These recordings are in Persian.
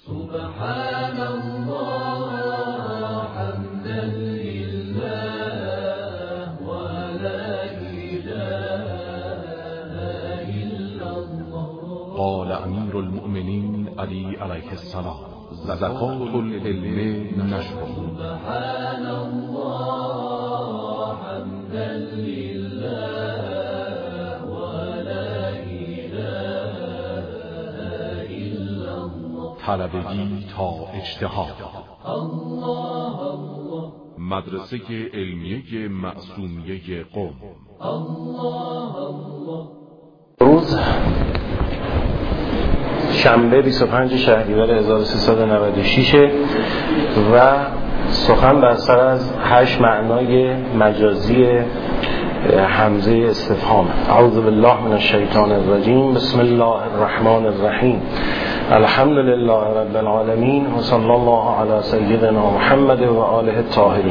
سبحان الله حمدا لله ولا إله إلا الله. قال امیر المؤمنین علی علیه السلام: زکات العلم نشر. سبحان الله حمدا لله ولا إله إلا الله. طلبگی تا اجتهاد. الله الله. مدرسه علمیه معصومیه قم. الله الله. روز شنبه 25 شهریور 1396 و سخن بر سر از 8 معنای مجازی همزه استفهام. اعوذ بالله من الشیطان الرجیم. بسم الله الرحمن الرحیم. الحمد لله رب العالمین و صلی الله علی سیدنا محمد و آله الطاهرین.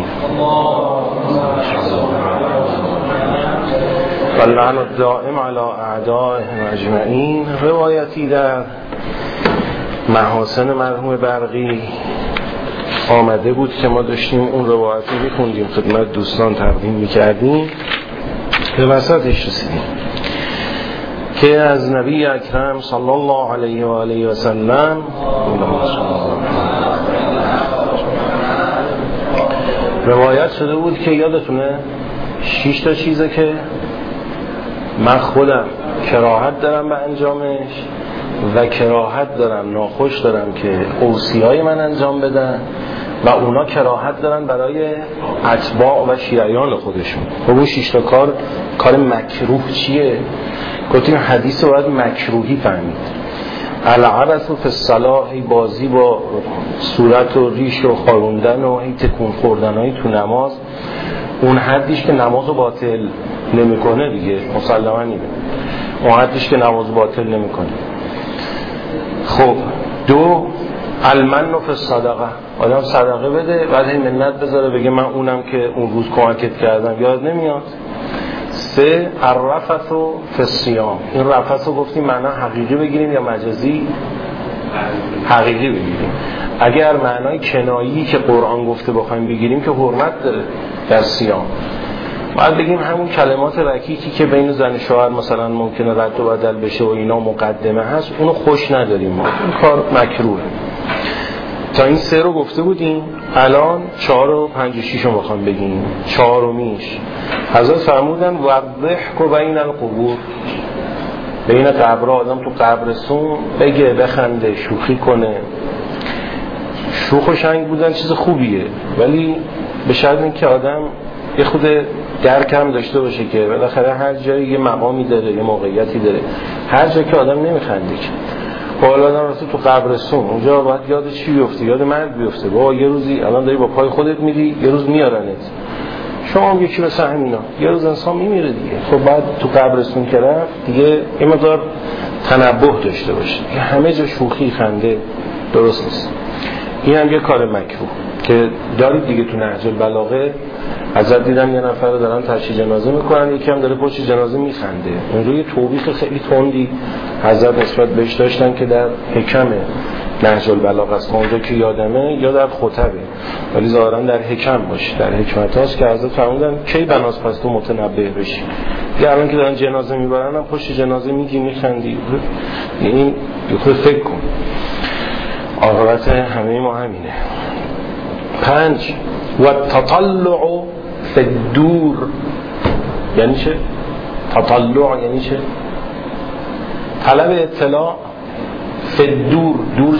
واللعن الدائم علی اعدائهم اجمعین. روایتی در محاسن مرحوم برقی آمده بود که ما داشتیم اون روایتی میخوندیم خدمت دوستان تقدیم میکردیم، به وسطش رسیدیم که از نبی اکرم صلی الله علیه و آله و سلم روایت شده بود که یادتونه 6 تا چیزه که من خودم کراهت دارم به انجامش و کراهت دارم، ناخوش دارم که اوصیای من انجام بدن و اونا کراهت دارن برای اتباع و شیعیان خودشون. و اون 6 تا کار مکروه چیه؟ گفتیم حدیث رو باید مکروهی فهمید. العبث فی الصلاة، بازی با صورت و ریش و خاروندن و تکون خوردنهای تو نماز، اون حدیش که نمازو باطل نمیکنه دیگه مسلما نیمه، اون حدیش که نماز باطل نمیکنه. خب 2 المن فی الصدقه، آدم صدقه بده بعد این منت بذاره بگه من اونم که اون روز کمکت کردم یاد نمیاد. 3 الرفث فی الصیام، این رفث رو گفتیم معنا حقیقی بگیریم یا مجازی؟ حقیقی بگیریم. اگر معنای کنایی که قرآن گفته بخوایم بگیریم که حرمت داره در صیام، باید بگیم همون کلمات رکیکی که بین زن و شوهر مثلا ممکنه رد و بدل بشه و اینا مقدمه هست، اونو خوش نداریم ما، این کار مکروه. تا این 3 رو گفته بودیم، الان 4 و 5 و 6 رو بخوام بگیم. 4میش حضرت فرمودن وضحک بین القبور، بین قبر آدم تو قبرستون بگه، بخنده، شوخی کنه. شوخ و شنگ بودن چیز خوبیه، ولی به شرط اینکه آدم یه خود درک هم داشته باشه که بالاخره هر جایی یه مقامی داره، یه موقعیتی داره. هر جایی که آدم نمیخنده که حالا آدم رفته تو قبرستون، اونجا باید یاد چی بیفته؟ یاد مرگ بیفته. بابا یه روزی الان داری با پای خودت میری، یه روز میارنت. شما هم یکی مثل همینا، یه روز انسان میمیره دیگه. خب بعد تو قبرستون که رفت دیگه این مقدار تنبه داشته باشه. همه جا شوخی خنده درست نیست. این هم یه کار مکروه که دارید دیگه. تو نهج البلاغه حضرت دیدم یه نفر رو دارن تشییع جنازه میکنن، یکی هم داره پشت جنازه میخنده. اونجا یه توبیخ خیلی تندی حضرت نسبت بهش داشتن که در حکم نهج البلاغه است، اونجا که یادمه یا در خطبه، ولی ظاهرا در حکم باشه، در حکمت هاست که حضرت فرمودن کی بناس پس تو متنبه بشی. دیگه الان که دارن جنازه میبرن هم پشت جنازه میگی میخندی. این خود فکر کن، عاقبت همه ما همینه. 5 و تطلع فی الدور، یعنی چه؟ تطلع یعنی چه؟ طلب اطلاع. فی الدور، دور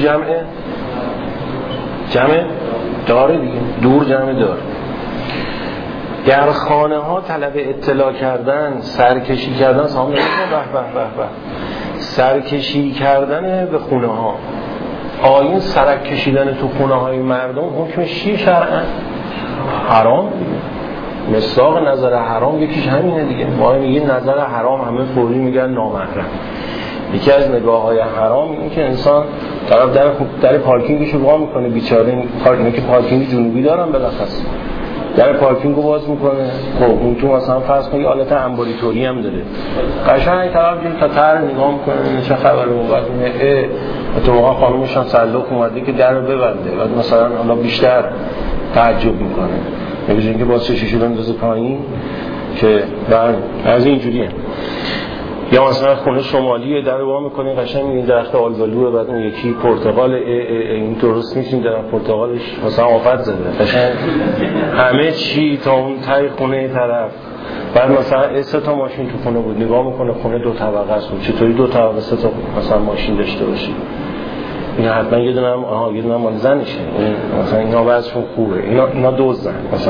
جمع داره دیگه، دور جمع داره. در خانه ها طلب اطلاع کردن، سرکشی کردن، سلام علیکم، به سرکشی کردن به خونه ها. آیین سرک کشیدن تو خونه های مردم حکمش چیه شرعاً؟ حرام. مصداق نظر حرام یکیش همینه دیگه. ما میگیم نظر حرام، همه فوری میگن نامحرم. یکی از نگاه های حرام اینه که انسان طرف در پارکینگش رو وا میکنه، بیچاره. این که پارکینگ جنوبی دارن بالاخص در پارکینگ رو باز میکنه. خب اون تو مثلا فرض کن یه آلت امبولیتوری هم داره، قشنگ طرف جون تا تر نگاه میکنه چه خبره، بعد میگه تو واقعا خانومش هم صندوق اومده که در رو ببنده، بعد مثلا حالا بیشتر تعجب میکنه میگه اینکه باز چشیشو بندازه پایین که بعد از اینجوریه. یا مثلا خونه شمالیه در رو وا میکنه قشنگ میبینی درخت آلبالوه، بعد اون یکی پرتقال این درست نیست، این درخت پرتقالش مثلا آفت زده قشنگ همه چی تا اون تای خونه طرف. بعد مثلا 3 تا ماشین تو خونه بود، نگاه میکنه خونه 2 طبقه است، چطوری 2 طبقه 3 تا مثلا ماشین داشته باشی؟ این حتما یه دونه مال زنشه، مثلا اینا وضعشون خوبه، اینا دزدن مثلا.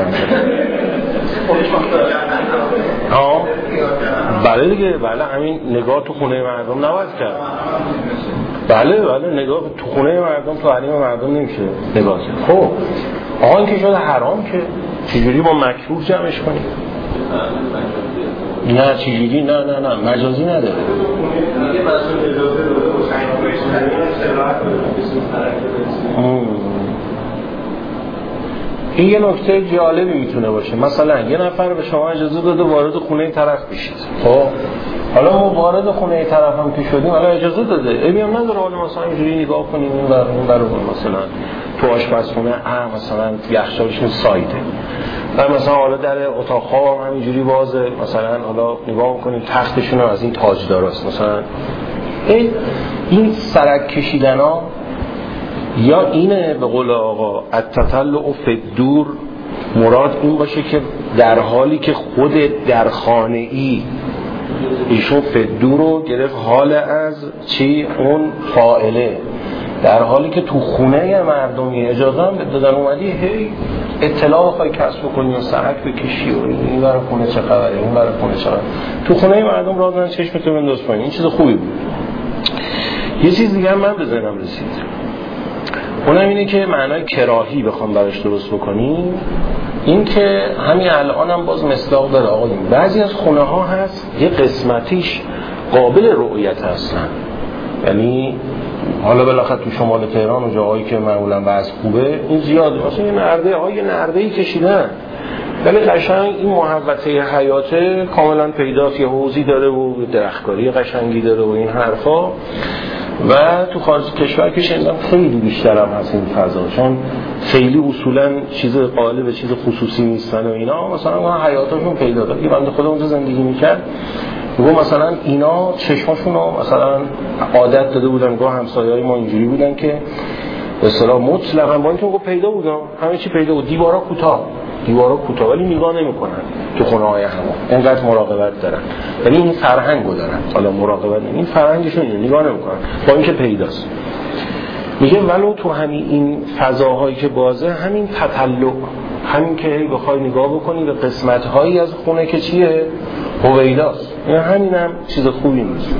بله دیگه، بله همین نگاه تو خونه مردم نباید کرد. بله نگاه تو خونه مردم تو حریم مردم نمیشه نگاه کرد. خب آقا این که شده حرام، که چجوری با مکروه جمعش کنیم؟ نه چجوری؟ نه مجازی نداره. این یه نکته جالبی میتونه باشه. مثلا یه نفر به شما اجازه داده وارد خونه طرف بشید، خب حالا ما وارد خونه طرف هم که شدیم، حالا اجازه داده ایبیم نداره حالا مثلا اینجوری نگاه کنیم این برای مثلا تو آشپزخونه مثلا یخچالشون سایده، و مثلا حالا در اتاق خواب هم اینجوری بازه، مثلا حالا نگاه میکنیم تختشون از این تاجداراست مثلا. این سرک کشیدن ها یا اینه به قول آقا التطلع فی الدور، مراد این باشه که در حالی که خود در خانه ای ایشون فی الدور رو گرفت حال از چی؟ اون فاعله، در حالی که تو خونه مردمی اجازه هم دادن اومدی هی اطلاع بخوای کسب کنی و سرک بکشی و این برای خونه چه خبره اون برای خونه چه خبره، تو خونه مردم راه دادن چشمتو بنداز پایین. این چیز خوبی بود. یه چیز دیگه هم من به ذهنم رسید، اونم اینه که معنای کراهی بخوام براش درست بکنیم، این که همین الان هم باز مصداق داره آقایون. بعضی از خونه ها هست یه قسمتیش قابل رؤیت هستن، یعنی حالا بالاخره تو شمال تهران و جاهایی که معمولا وضع خوبه این زیاده، مثلا یه نرده‌ای کشیدن ولی قشنگ این محوطه حیات کاملا پیداست، یه حوضی داره و درختکاری قشنگی داره و این حرفا. و تو خارج کشور که شنیدم خیلی بیشتر هم هست این فضا، چون خیلی اصولا چیز قالب چیز خصوصی نیستن و اینا، مثلا حیاتاشون پیدا داره. یه بنده خدا اونجا زندگی میکرد میگه مثلا اینا چشماشون رو مثلا عادت داده بودن، گاه همسایه‌های ما اینجوری بودن که به اصطلاح مطلقاً با اینکه پیدا بودن همه چی پیدا بود، دیوارا کوتاه ولی نگاه نمی‌کنن تو خونه‌های همه، اینقدر مراقبت دارن، یعنی این فرهنگو دارن. حالا مراقبت این فرهنگشون نگاه نمی‌کنن با اینکه پیداست. میگه ولو تو همین این فضاهایی که بازه، همین تطلع، همین که بخوای نگاه بکنی به قسمت‌هایی از خونه که چیه هویداست، یعنی همینم چیز خوبی نیست.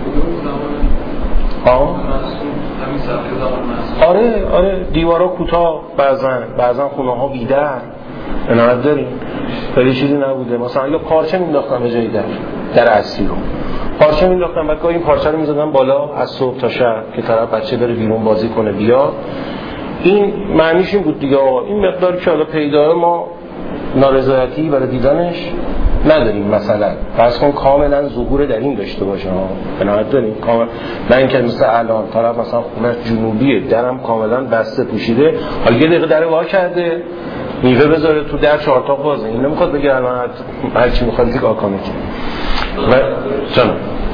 آره دیوارا کوتاه، بعضن خونه ها بیدر عنایت داریم، خیلی چیزی نبوده. مثلا یا پارچه مینداختن به جای در اصلی رو پارچه مینداختن، بعد این پارچه رو میزدن بالا از صبح تا شب که طرف بچه بره بیرون بازی کنه بیاد. این معنیش این بود دیگه آقا این مقدار که حالا پیداه ما نارضایتی برای دیدنش نداریم، مثلا فرض کن کاملا ظهور در این داشته باشه ها، عنایت داریم کامل، نه اینکه مثل الان طرف مثلا خونه جنوبیه درم کاملا بسته پوشیده، حالا یه دقیقه در وا کرده میوه بذاره تو در 4 تا بازه، این نمیخواد بگه الان هر چی میخواد دیگه آکا میکنه. و جان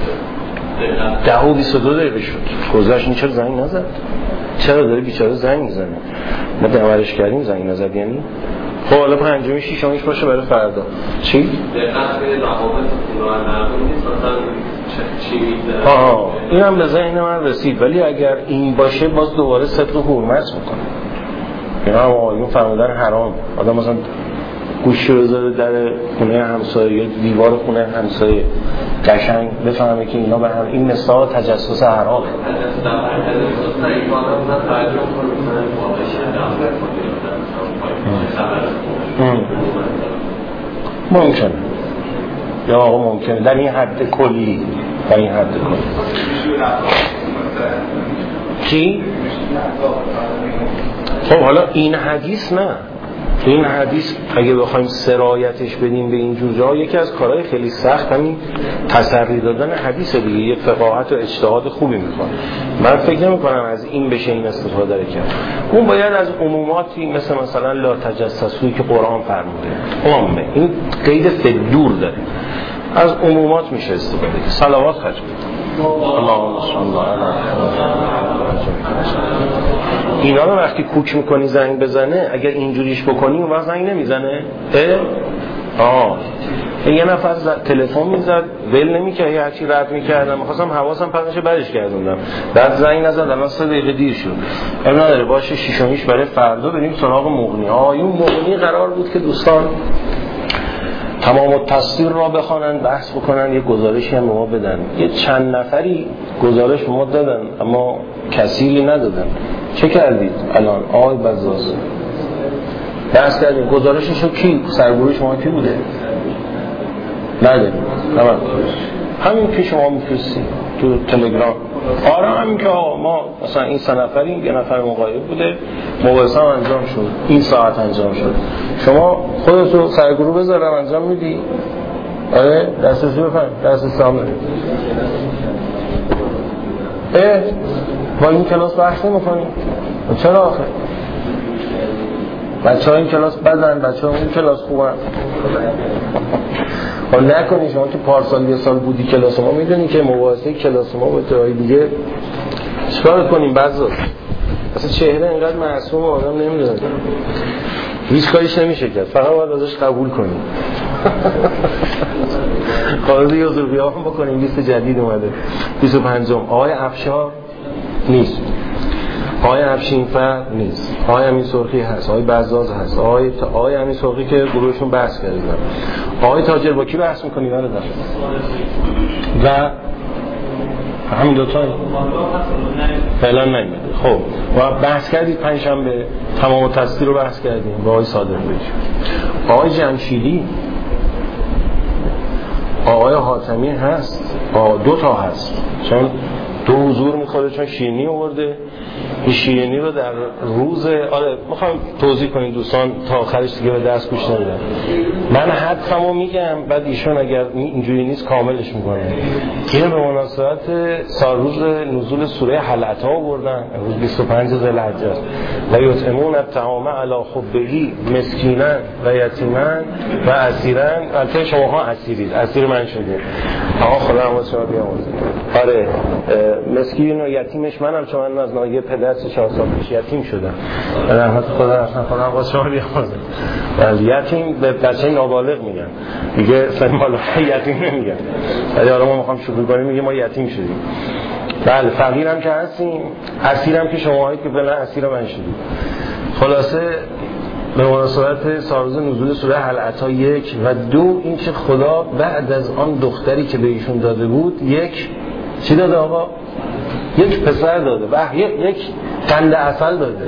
10:22 دقیقه شد گذشت، این چرا زنگ نزد؟ چرا داره بیچاره زنگ میزنه؟ ما دمرش کردیم زنگ نزد یعنی. خب حالا 5 6 باشه برای فردا. چی؟ دقت به روابط خونه مردم نیست، مثلا چی می‌ذاره؟ اینم به ذهن من رسید، ولی اگر این باشه باز دوباره صدق و حرمت میکنه. اینا هم آقایون فرمودن حرام. آدم مثلا گوشی رو بذاره در خونه همسایه یا دیوار خونه همسایه قشنگ بفهمه که اینا به هم، این مثال تجسس حرامه. ممکنه یا آقا ممکنه در این حد کلی، در این حد کلی. چی؟ خب حالا این حدیث نه، این حدیث اگه بخوایم سرایتش بدیم به این جور جاها، یکی از کارهای خیلی سخت همین تسری دادن حدیث دیگه، یه فقاهت و اجتهاد خوبی میکنه. من فکر نمی‌کنم از این بشه این استفاده کرد. اون باید از عموماتی مثلا لا تجسسوی که قرآن فرموده عامه، این قید فدور داره، از عمومات میشه استفاده کرد. صلوات خرج اللهم صل علی اینا رو وقتی کوک میکنی زنگ بزنه، اگر اینجوریش بکنی اون وقت زنگ نمیزنه. یه نفر تلفن میزد ول نمیکرد، هر چی رد میکردم میخواستم حواسم پرتش برش گردوندم، بعد زنگ نزد، الان 3 دقیقه دیر شد. اب نداره باشه 6 برای فردا بریم سراغ مغنی. این مغنی قرار بود که دوستان تمام التصویر را بخوانن، بحث بکنن، یه گزارشی هم به ما بدن. یه چند نفری گزارش به ما دادن اما کثیری ندادن. چه کردید الان؟ آقای بزاز بحث کردیم، گزارششو کی؟ سرگروه شما کی بوده؟ نده همین که شما میفرستی تو تلگرام. همین که ما مثلا این 3 نفریم، 1 نفر مغایب بوده، مباحثه هم انجام شد، این ساعت انجام شد، شما خودتو سرگروه بذارم انجام میدی؟ آره دسترسی بفرم، دسترسی هم داری. با این کلاس بحث نمی‌کنی؟ چرا آخه؟ بچه ها این کلاس بدن، بچه ها این کلاس خوبن. نکنی شما که پارسال 1 سال بودی کلاس ما، میدونی که مباحثه کلاس ما با جای دیگه چیکار کنیم؟ بعضا اصلا چهره اینقدر معصوم آدم نمیدونه، هیچ کاریش نمیشه کرد، فقط باید ازش قبول کنیم. خواهد یه حضور بیاهم بکنیم. لیست جدید اومده 25م. آقای افشار نیست، آقای افشینفر نیست، آقای امین سرخی هست، آقای بزاز هست، آقای امین سرخی که گروهشون بحث کردن، آقای تاجر با کی بحث میکنی برادر؟ و همین دوتا فعلا نمیده. خب و بحث کردید پنجشنبه تمام التصویر رو بحث کردیم با آقای صادق بهش، آقای جمشیدی، آقای حاتمی هست، 2 تا هست، چون 2 حضور میخوره، چون شیرینی آورده. این شیرینی رو در روز میخوام توضیح کنیم دوستان، تا آخرش دیگه به دست گوش ندیدن. من حدسمو میگم، بعد ایشون اگر اینجوری نیست کاملش میکنه. اینو به مناسبت روز نزول سوره حلعتا آوردن، روز 25 ذوالحجه است. و یطعمون الطعام علی حبه مسکینا و یتیما و اسیرا. البته شماها اسیرید، اسیر من شدید. خدا رحمت شما بیامرزه. آره مسکین و یتیمش منم، چون من از ناحیه پدر 4 سال پیش یتیم شدم. رحمت خدا رحمت شما بیامرزه. ولی یتیم به بچه نابالغ میگن، دیگه سن بالغ یتیم نمیگن. ولی حالا ما میخوام شروع کنیم میگه ما یتیم شدیم. بله فقیرم که هستیم، اسیرم که شماهایی که بلن اسیر من شدید. خلاصه به مناسبت سالروز نزول سوره حلعتا 1 و 2 این که خدا بعد از آن دختری که به ایشون داده بود، چی داده آقا؟ یک پسر داده و یک قند عسل داده.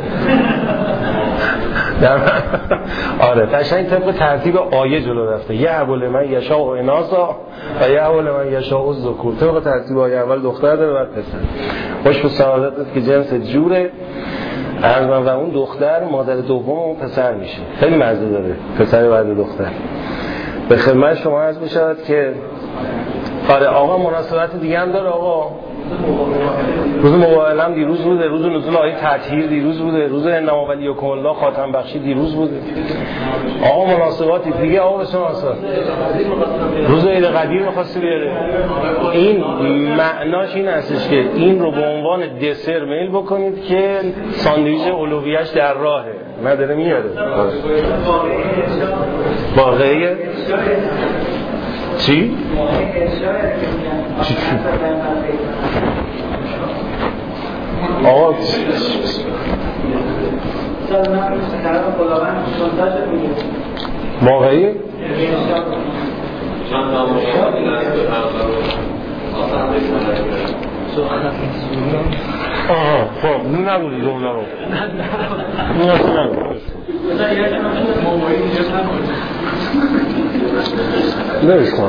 آره قشنگ طبق ترتیب آیه جلو رفته. یهب لمن یشاء اناثا و یهب لمن یشاء الذکور. طبق ترتیب آیه اول دختر داره بعد پسر. خوش به سعادت است که جنس جوره. و اون دختر مادر دوم اون پسر میشه. خیلی مزه داره پسر بعد دختر. به خدمت شما عرض میشود که آره آقا مناسبت دیگه هم داره. آقا روز موائل هم دیروز بوده، روز نزول آیه تطهیر دیروز بوده، روز انما ولیکم الله خاتم بخشی دیروز بوده. آقا مناسباتی دیگه آقا بشناسا. روز عید قدیر می‌خواستی بیاره. این معناش این هستش که این رو به عنوان دسر میل بکنید که ساندویچ اولویه‌اش در راهه، نداره میاره. واقعیه چی؟ آقا واقعی؟ خب نبودی جمله رو نویش کن.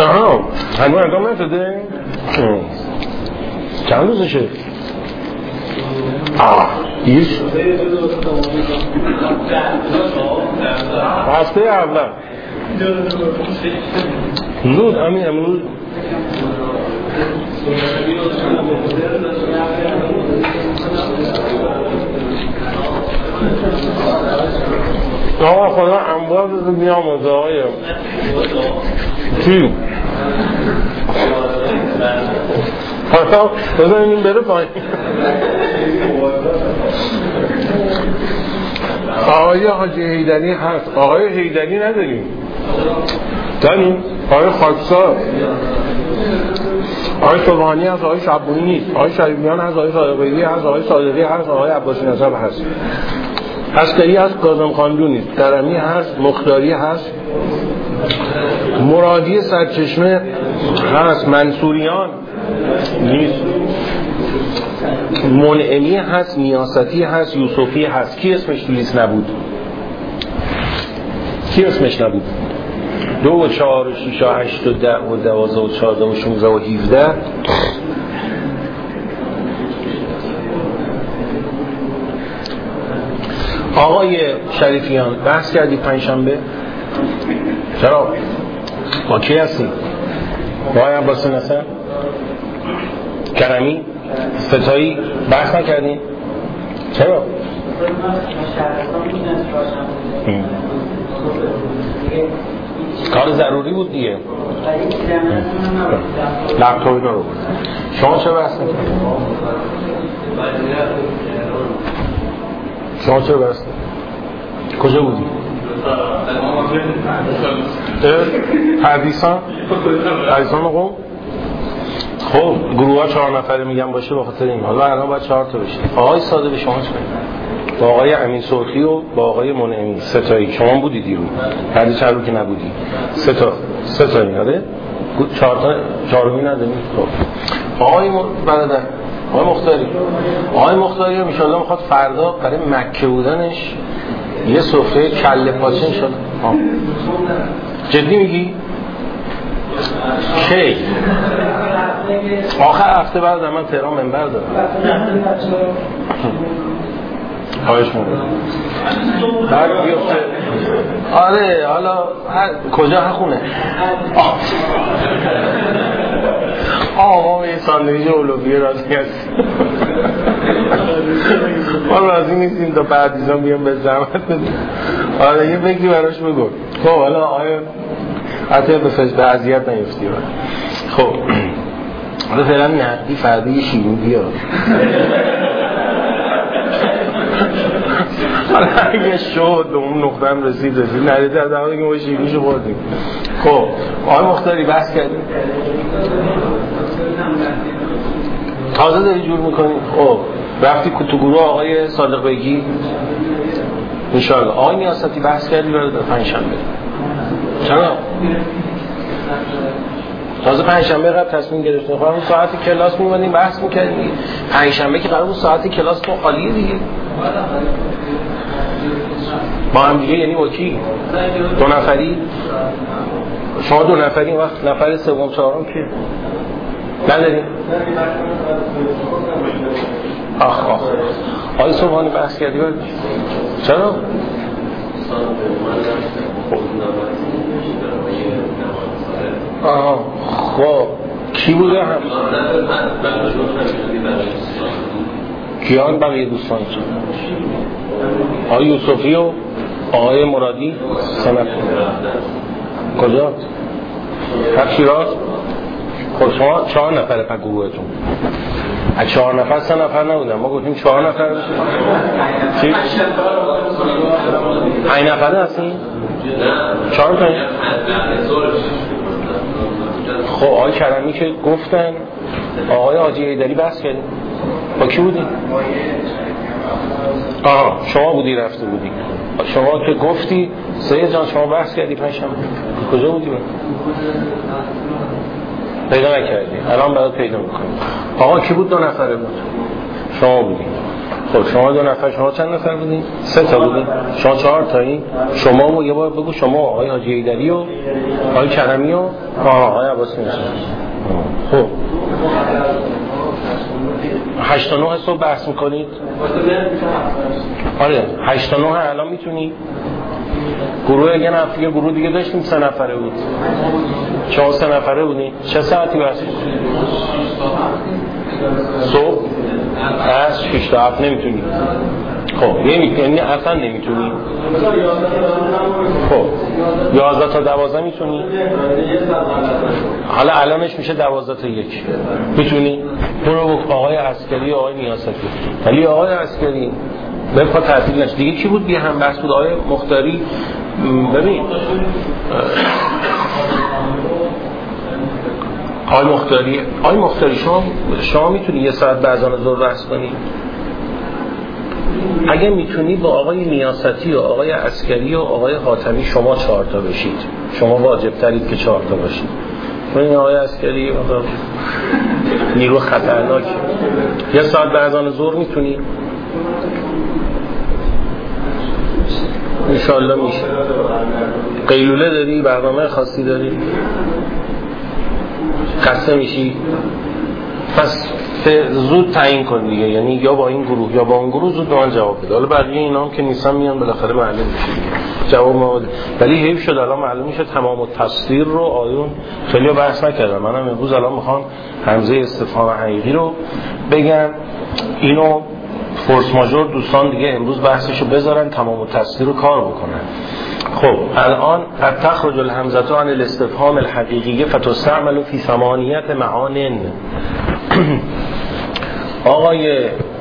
هنو انگام نتده؟ چند روزشه؟ هیچ هفته اول زود همین امروز آقا خدا انبار بزن بیام از آقای چی؟ حالا بزن این بره پایین آقای حاجی حیدری هست آقای حیدری نداریم داریم آقای خاکسار آقای صبحانی هست آقای شبونی نیست آقای شریفیان هست آقای صادقی هست آقای صادقی هست آقای عباسی نصب هست عسکری هست کاظم خانلو نیست کرمی هست مختاری هست مرادی سرچشمه هست منصوریان نیست منعمی هست نیاستی هست یوسفی هست کی اسمش تو لیست نبود 2 و 4 و 6 و 8 و 10 و 12 و 14 و 16 و 17 آقای شریفیان بحث کردی پنجشنبه چرا؟ با کی هستی؟ با آقای عباسی نصر؟ کرمی؟ ستایی؟ بحث نکردی؟ چرا؟ کار ضروری بود دیگه لپتاپی رو شما چه بحث نکردی؟ شما چرا برسته؟ کجا بودی؟ پردیسان قوم؟ خب گروه ها 4 نفره میگم باشه با خاطر این حالا الان باید 4 تا بشه آقای ساده به شما چه؟ با آقای امین سرخی و با آقای منعمی ستایی شما بودی دیرو بعدی چرا که نبودی 3 تا میاره 4 تا 4می نداریم آقای برادر آقای مختاری ان شاءالله میخواد فردا برای مکه بودنش یه سفره کله پاچه ان شاءالله جدی میگی کی آخر هفته بعد من تهران منبر دارم خواهش می‌کنم بعد بیفته آره حالا کجا خونه ما یه ساندویچ اولویه راضی هست ما راضی نیستیم تا بعدیزان بیام به زحمت بدیم آره یه فکری براش بگو خب حالا آیا حتی به اذیت نیفتی خب حالا فعلا نقدی فرده یه شیرین بیار حالا اگه شد به اون نقطه هم رسید نریده از همه که ما شیرینشو بردیم خب آقای مختاری بحث کردیم تازه داری جور میکنیم خب رفتی تو گروه آقای صادق بگی انشاءالله آقای نیاستی بحث کردی برای پنجشنبه چرا؟ تازه پنجشنبه قبل تصمیم گرفتیم خواهیم ساعت کلاس میمونیم بحث میکردیم پنجشنبه که قرار بود ساعت کلاس تو خالیه دیگه با هم دیگه یعنی با کی؟ 2 نفری؟ شما 2 نفری وقت نفر سوم چهارم که نداریم؟ آخ آقای صبحانی بحث کردی برد؟ چرا؟ آها خب کی بوده هم؟ کیان بقیه دوستان چه؟ آقای یوسفی و آقای مرادی سنت کجا؟ هر شیراز؟ خب شما 4 نفره پا گروهتون از 4 نفر 3 نفر نبودن ما گفتیم 4 نفر بشیم چی؟ 5 نفره هستیم؟ 4 تا خب آقای کرمی که گفتن آقای حاجی حیدری بحث کردیم با کی بودی؟ شما بودی رفته بودی شما که گفتی سید جان شما بحث کردی پنجشنبه کجا بودی؟ پیدا نکردی الان برات پیدا میکنم آقا کی بود 2 نفره بود؟ شما بودی خب شما 2 نفر شما چند نفر بودین؟ 3 تا بودین شما 4 تایی شما و یه بار بگو شما آقای حاجی حیدری و آقای کرمی و آقای عباسی نصر خب 8 تا 9 صبح بحث میکنید؟ آره 8 تا 9 الان میتونی؟ گروه یه گروه دیگه داشتیم 3 نفره بود. شما 3 نفره بودین؟ چه ساعتی بحث؟ صبح؟ از 6 تا 7 نمیتونی؟ خب یعنی اصلا نمیتونی؟ خب 11 تا 12 میتونی؟ حالا الانش میشه 12 تا 1 میتونی؟ برو آقای عسکری آقای نیاستی. ولی آقای عسکری بپا تعطیل نشه دیگه. کی بود بیا هم بحث بود؟ آقای مختاری. ببین آقای مختاری شما میتونی یه ساعت به اذان ظهر بحث کنی؟ اگه میتونی با آقای نیاستی و آقای عسکری و آقای حاتمی شما 4 تا بشید. شما واجب ترید که 4 تا باشید. این آقای عسکری نیرو خطرناک. یه ساعت به اذان ظهر میتونی؟ انشاءالله میشه. قیلوله داری؟ برنامه خاصی داری؟ خسته میشی؟ پس زود تعیین کن دیگه. یعنی یا با این گروه یا با اون گروه زود به من جواب بده. حالا بقیه اینا هم که نیستن میان بالاخره معلوم میشه جواب ما بده. ولی حیف شد الان معلوم میشه تمام التفسیر رو آیون خیلی بحث نکردم. منم امروز الان میخوام همزه استفهام حقیقی رو بگم. اینو فورس ماژور دوستان دیگه امروز بحثشو بذارن تمام التفسیر رو کار بکنن. خب الان تخرج الهمزه عن الاستفهام الحقیقی فتستعمل فی 8 معان. آقای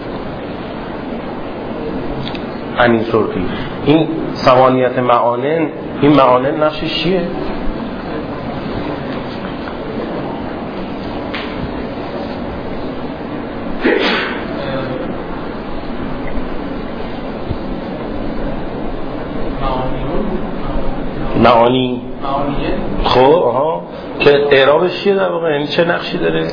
امین سرخی این 8 معان، این معان نقشش چیه؟ معانی خب آها که اعرابش چیه در واقع؟ یعنی چه نقشی داره؟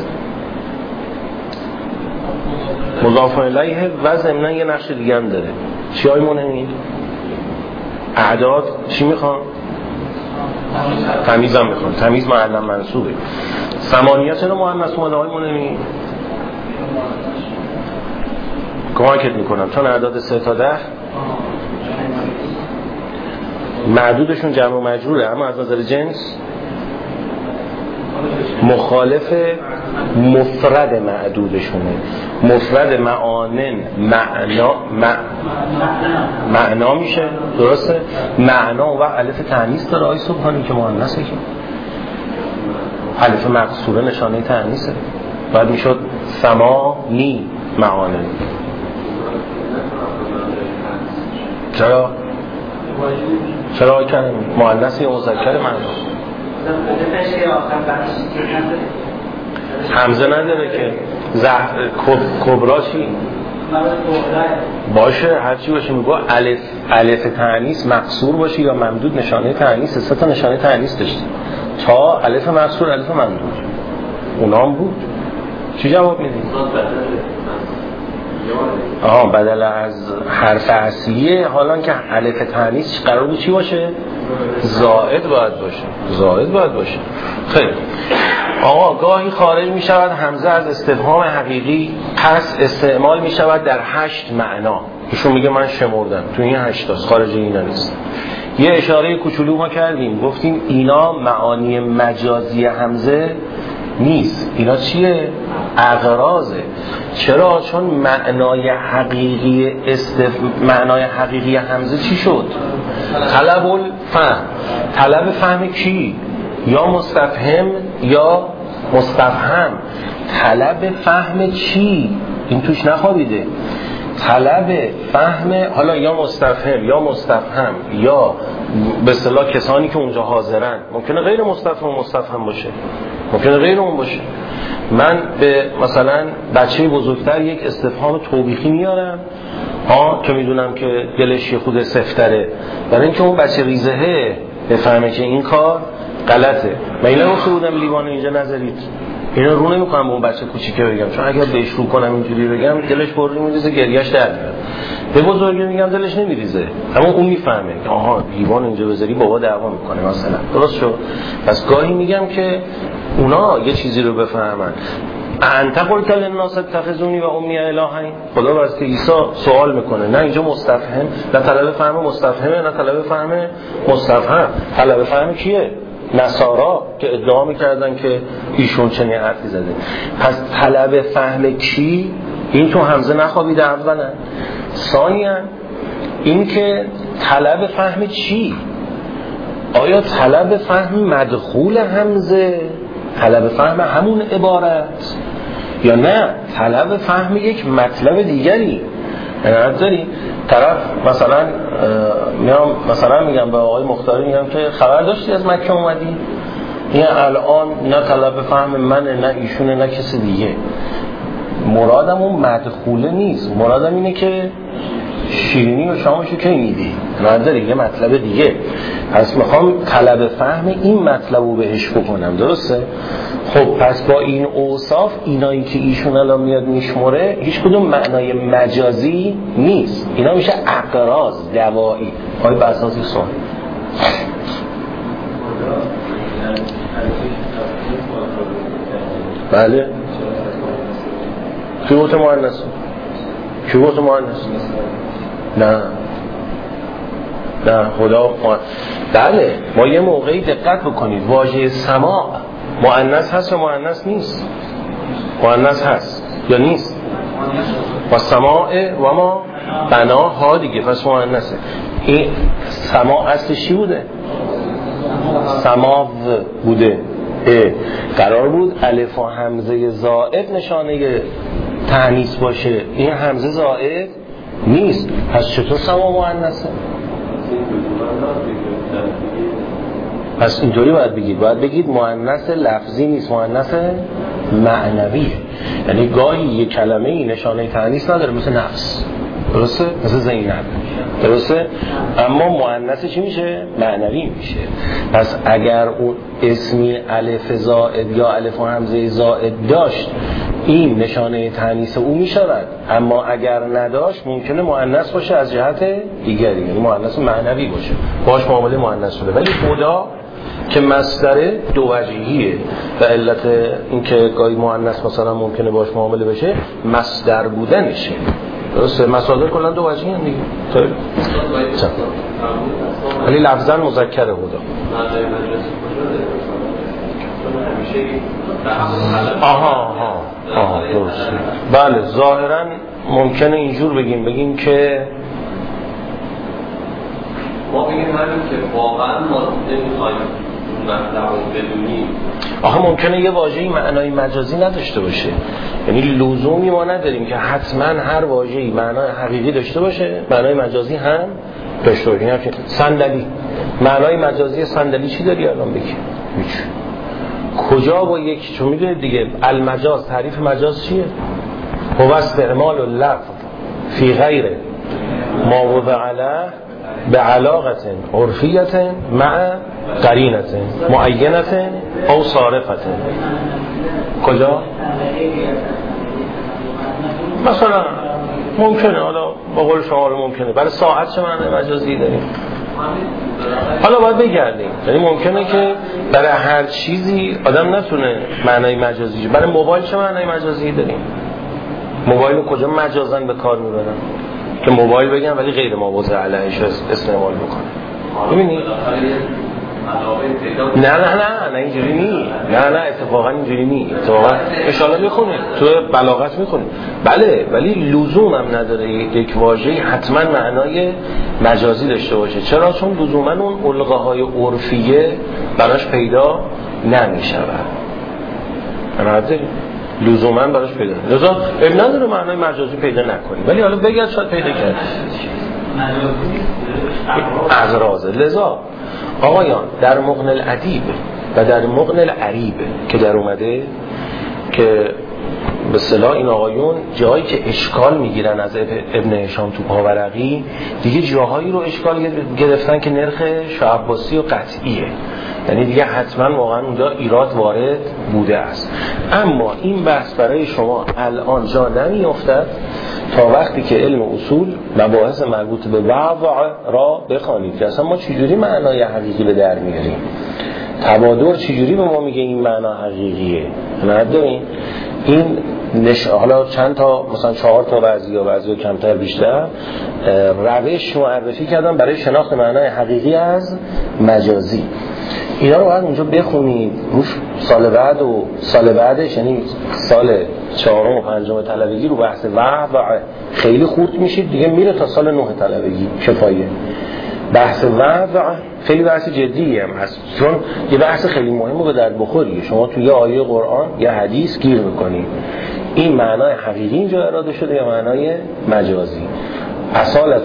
مضاف الیه و ضمن یه نقش دیگه هم داره. چی های منهمی؟ اعداد چی میخوان؟ تمیز هم میخوان. تمیز معلم منصوبه. 8 چرا مؤنث اومده های منهمی؟ کمکت میکنم چون اعداد 3 تا 10 معدودشون جمع و مجروره اما از نظر جنس مخالف مفرد معدودشونه. مفرد معانن معنا میشه، درسته؟ معنا و الف تانیث داره آی سبحانی که مؤنثه، که الف مقصوره نشانه تانیثه. بعد میشد سمانی معانن. چرا کنم مؤنث یا مذکر معنا؟ همزه نداره که کبراشی باشه، هرچی باشه. میگو الف تانیث مقصور باشه یا ممدود نشانه تانیث. 3 تا نشانه تانیث داشتیم تا الف مقصور الف ممدود اونام بود. چی جواب میدیم؟ بدل از حرف اصلیه. حالا که الف تانیث قرار بود چی باشه؟ زائد باید باشه. خیلی آقا گاهی خارج می شود همزه از استفهام حقیقی، پس استعمال می شود در 8 معنا. ایشون میگه من شمردم تو این 8 تا خارج اینا نیست. یه اشاره کوچولو ما کردیم، گفتیم اینا معانی مجازی همزه نیست. اینا چیه؟ اغراضه. چرا؟ چون معنای حقیقی همزه چی شد؟ طلب الفهم. طلب فهم کی؟ یا مستفهم یا مستفهم. طلب فهم چی؟ این توش نخوابیده. طلب فهم حالا یا مستفهم یا مستفهم یا به اصطلاح کسانی که اونجا حاضرن. ممکنه غیر مستفهم و مستفهم باشه، ممکنه غیر اون باشه. من به مثلا بچه بزرگتر یک استفهام توبیخی میارم که میدونم که دلش یه خود سفتره، برای اینکه اون بچه ریزهه بفهمه که این کار غلطه. من اینا گفته بودم لیوان اینجا نذارید. اینا رو نمیکنم به اون بچه کوچیکه بگم، چون اگر بهش رو کنم اینجوری بگم دلش پر میریزه، گریهش در میاد. به بزرگی میگم دلش نمیریزه، اما اون میفهمه که آها لیوان اینجا بذاری بابا دعوا میکنه مثلا. درست شد؟ پس گاهی میگم که اونا یه چیزی رو بفهمن. انت قلت للناس اتخذونی و امی الهین. خدا واسه عیسی سوال میکنه، نه اینجا مستفهم، نه طلب فهم مستفهمه، نه طلب فهم مستفهم. طلب فهم کیه؟ نصارا که ادعا میکردن که ایشون چنین حرفی زده. پس طلب فهم کی؟ این تو همزه نخوابیده اولا. ثانیاً این که طلب فهم چی؟ آیا طلب فهم مدخول همزه، طلب فهم همون عبارت، یا نه طلب فهم یک مطلب دیگری؟ یعنی داری طرف مثلا میگم به آقای مختاری، میگم که خبر داشتی از مکه اومدی؟ این الان نه طلب فهم منه، نه ایشونه، نه کسی دیگه. مرادم اون مدخوله نیست، مرادم اینه که شیرینی و شامشو کی میدی؟ نداره یه مطلب دیگه. پس میخوام طلب فهم این مطلب رو بهش بکنم، درسته؟ خب پس با این اوصاف اینایی که ایشون الان میاد میشمره هیچ کدوم معنای مجازی نیست، اینا میشه اقراض دوایی. آیا به اساس این سوال بله کی گفت مؤنث؟ کی گفت مؤنث؟ نه خدا بله. ما یه موقعی دقت بکنید، واژه سماع مؤنث هست یا مؤنث نیست؟ مؤنث هست یا نیست؟ و سماع و ما بناها دیگه، پس مؤنثه. این سماع اصلش چی بوده؟ سماو بوده. قرار بود الف و همزه زائد نشانه تأنیث باشه، این همزه زائد نیست، پس چطور سما مؤنثه؟ پس اینطوری باید بگید مؤنث لفظی نیست، مؤنث معنویه. یعنی گاهی یک کلمه ای نشانه تأنیث نداره، مثل نفس، درسته؟ مثل زینب، درسته؟ اما مؤنث چی میشه؟ معنوی میشه. پس اگر اون اسمی الف زائد یا الف و همزه زائد داشت، این نشانه تأنیث او میشود، اما اگر نداشت ممکنه مؤنث باشه از جهت دیگری، یعنی مؤنث معنوی باشه، باش معامله مؤنث شده. ولی خدا که مصدر دو وجهیه و علت اینکه گاهی مؤنث مثلا ممکنه باش معامله بشه مصدر بودنشه، درسته؟ مصادر کلا دو وجهی هم دیگه. ولی لفظاً مذکره خدا. آها درسته. بله ظاهراً ممکنه اینجور بگیم که ما بگیم همین که واقعاً ما نمیخوایم مطلب رو بدونیم. ممکنه یه واژه‌ای معنای مجازی نداشته باشه، یعنی لزومی ما نداریم که حتما هر واژه‌ای معنای حقیقی داشته باشه معنای مجازی هم داشته باشه. یعنی صندلی معنای مجازی صندلی چی داری الان بگی؟ هیچ. کجا با یک چون میدونید دیگه المجاز، تعریف مجاز چیه؟ هو استعمال اللفظ فی غیر ما وضع علیه بعلاقه عرفیه مع قرینه معینه او صارفه. کجا؟ مثلا ممکنه، حالا با قول شما ممکنه برای ساعت چه معنی مجازی داریم؟ حالا باید بگردیم، یعنی ممکنه که برای هر چیزی آدم نتونه معنای مجازی. برای موبایل چه معنای مجازی داریم؟ موبایل رو کجا مجازن به کار میبرن که موبایل بگم ولی غیر موضوع علیهش استعمال بکنه؟ ببینید نه اینجوری نی، نه اتفاقا اینجوری نی، اتفاقا اشاره میخونه تو بلاغت میخونه. بله ولی لزوم هم نداره یک واژه‌ای حتما معنای مجازی داشته باشه. چرا؟ چون لزوما اون القاهای عرفیه براش پیدا نمیشود، لزوما براش پیدا نمیشه. لذا اب نداره معنای مجازی پیدا نکنی، ولی حالا بگرد شاید پیدا کرد از رازه. لذا آقایان در مغن الادیب و در مغن العریب که در اومده که به اصطلاح این آقایون جایی که اشکال میگیرن از ابن هشام تو پاورقی، دیگه جاهایی رو اشکال گرفتن که نرخ شاه عباسی و قطعیه، یعنی دیگه حتما واقعا اونجا ایراد وارد بوده است. اما این بحث برای شما الان جا نمیافتد تا وقتی که علم اصول مباحث مربوط به وضع را بخوانید که اصلا ما چجوری معنای حقیقی به در میاریم، تبادر چجوری به ما میگه این معنا حقیقیه. نداریم این حالا چند تا مثلا 4 تا بعضی کمتر بیشتر روش معرفی کردن برای شناخت معنای حقیقی از مجازی. اینا رو باید اونجا بخونید. روش سال بعد و سال بعدش، یعنی سال 4 و 5 طلبگی رو بحث وحی خیلی خورد میشید دیگه، میره تا سال 9 طلبگی کفایه. بحث وحی خیلی بحث جدیه هم هست، چون یه بحث خیلی مهمه به درد بخوریه. شما توی یه آیه قرآن یه حدیث گیر میکنید، این معنای حقیقی اینجا اراده شده یا معنای مجازی؟ اصالت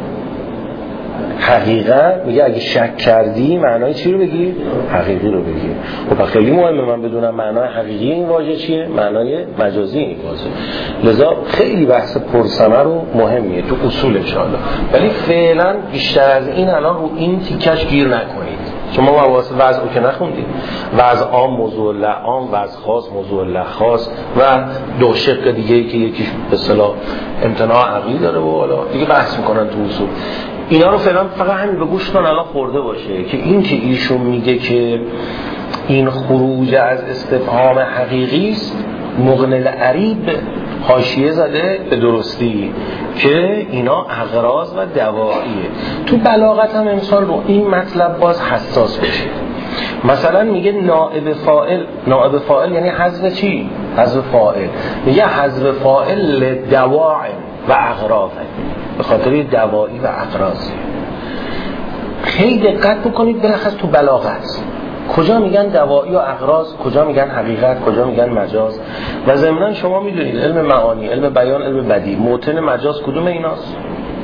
حقیقت میگه اگه شک کردی معنای چی رو بگیر؟ حقیقی رو بگیر. خب خیلی مهمه من بدونم معنای حقیقی این واژه چیه، معنای مجازی این واژه. لذا خیلی بحث پرثمر و مهمیه تو اصول انشاءالله، ولی فعلا بیشتر از این الان رو این تیکش گیر نکنید. شما مباحث وضع رو که نخوندید، وضع عام موضوع لعام، وضع خاص موضوع لخاص و دو شق دیگه ای که یکیش به اصطلاح امتناع عقلی داره و حالا دیگه بحث میکنن تو اصول. اینا رو فعلا فقط همین به گوشتون الان خورده باشه که این که ایشون میگه که این خروج از استفهام حقیقی است، مغنی العریب حاشیه زده به درستی که اینا اغراض و دواییه. تو بلاغت هم امسال رو این مطلب باز حساس بشه. مثلا میگه نائب فاعل یعنی حذف چی؟ حذف فاعل. میگه حذف فاعل دواعی و اغراض، به خاطر دوایی و اغراض. خیلی دقت بکنید بلخص تو بلاغت کجا میگن دوایی و اغراض، کجا میگن حقیقت، کجا میگن مجاز. و ضمناً شما میدونید علم معانی، علم بیان، علم بدیع، موطن مجاز کدوم ایناست؟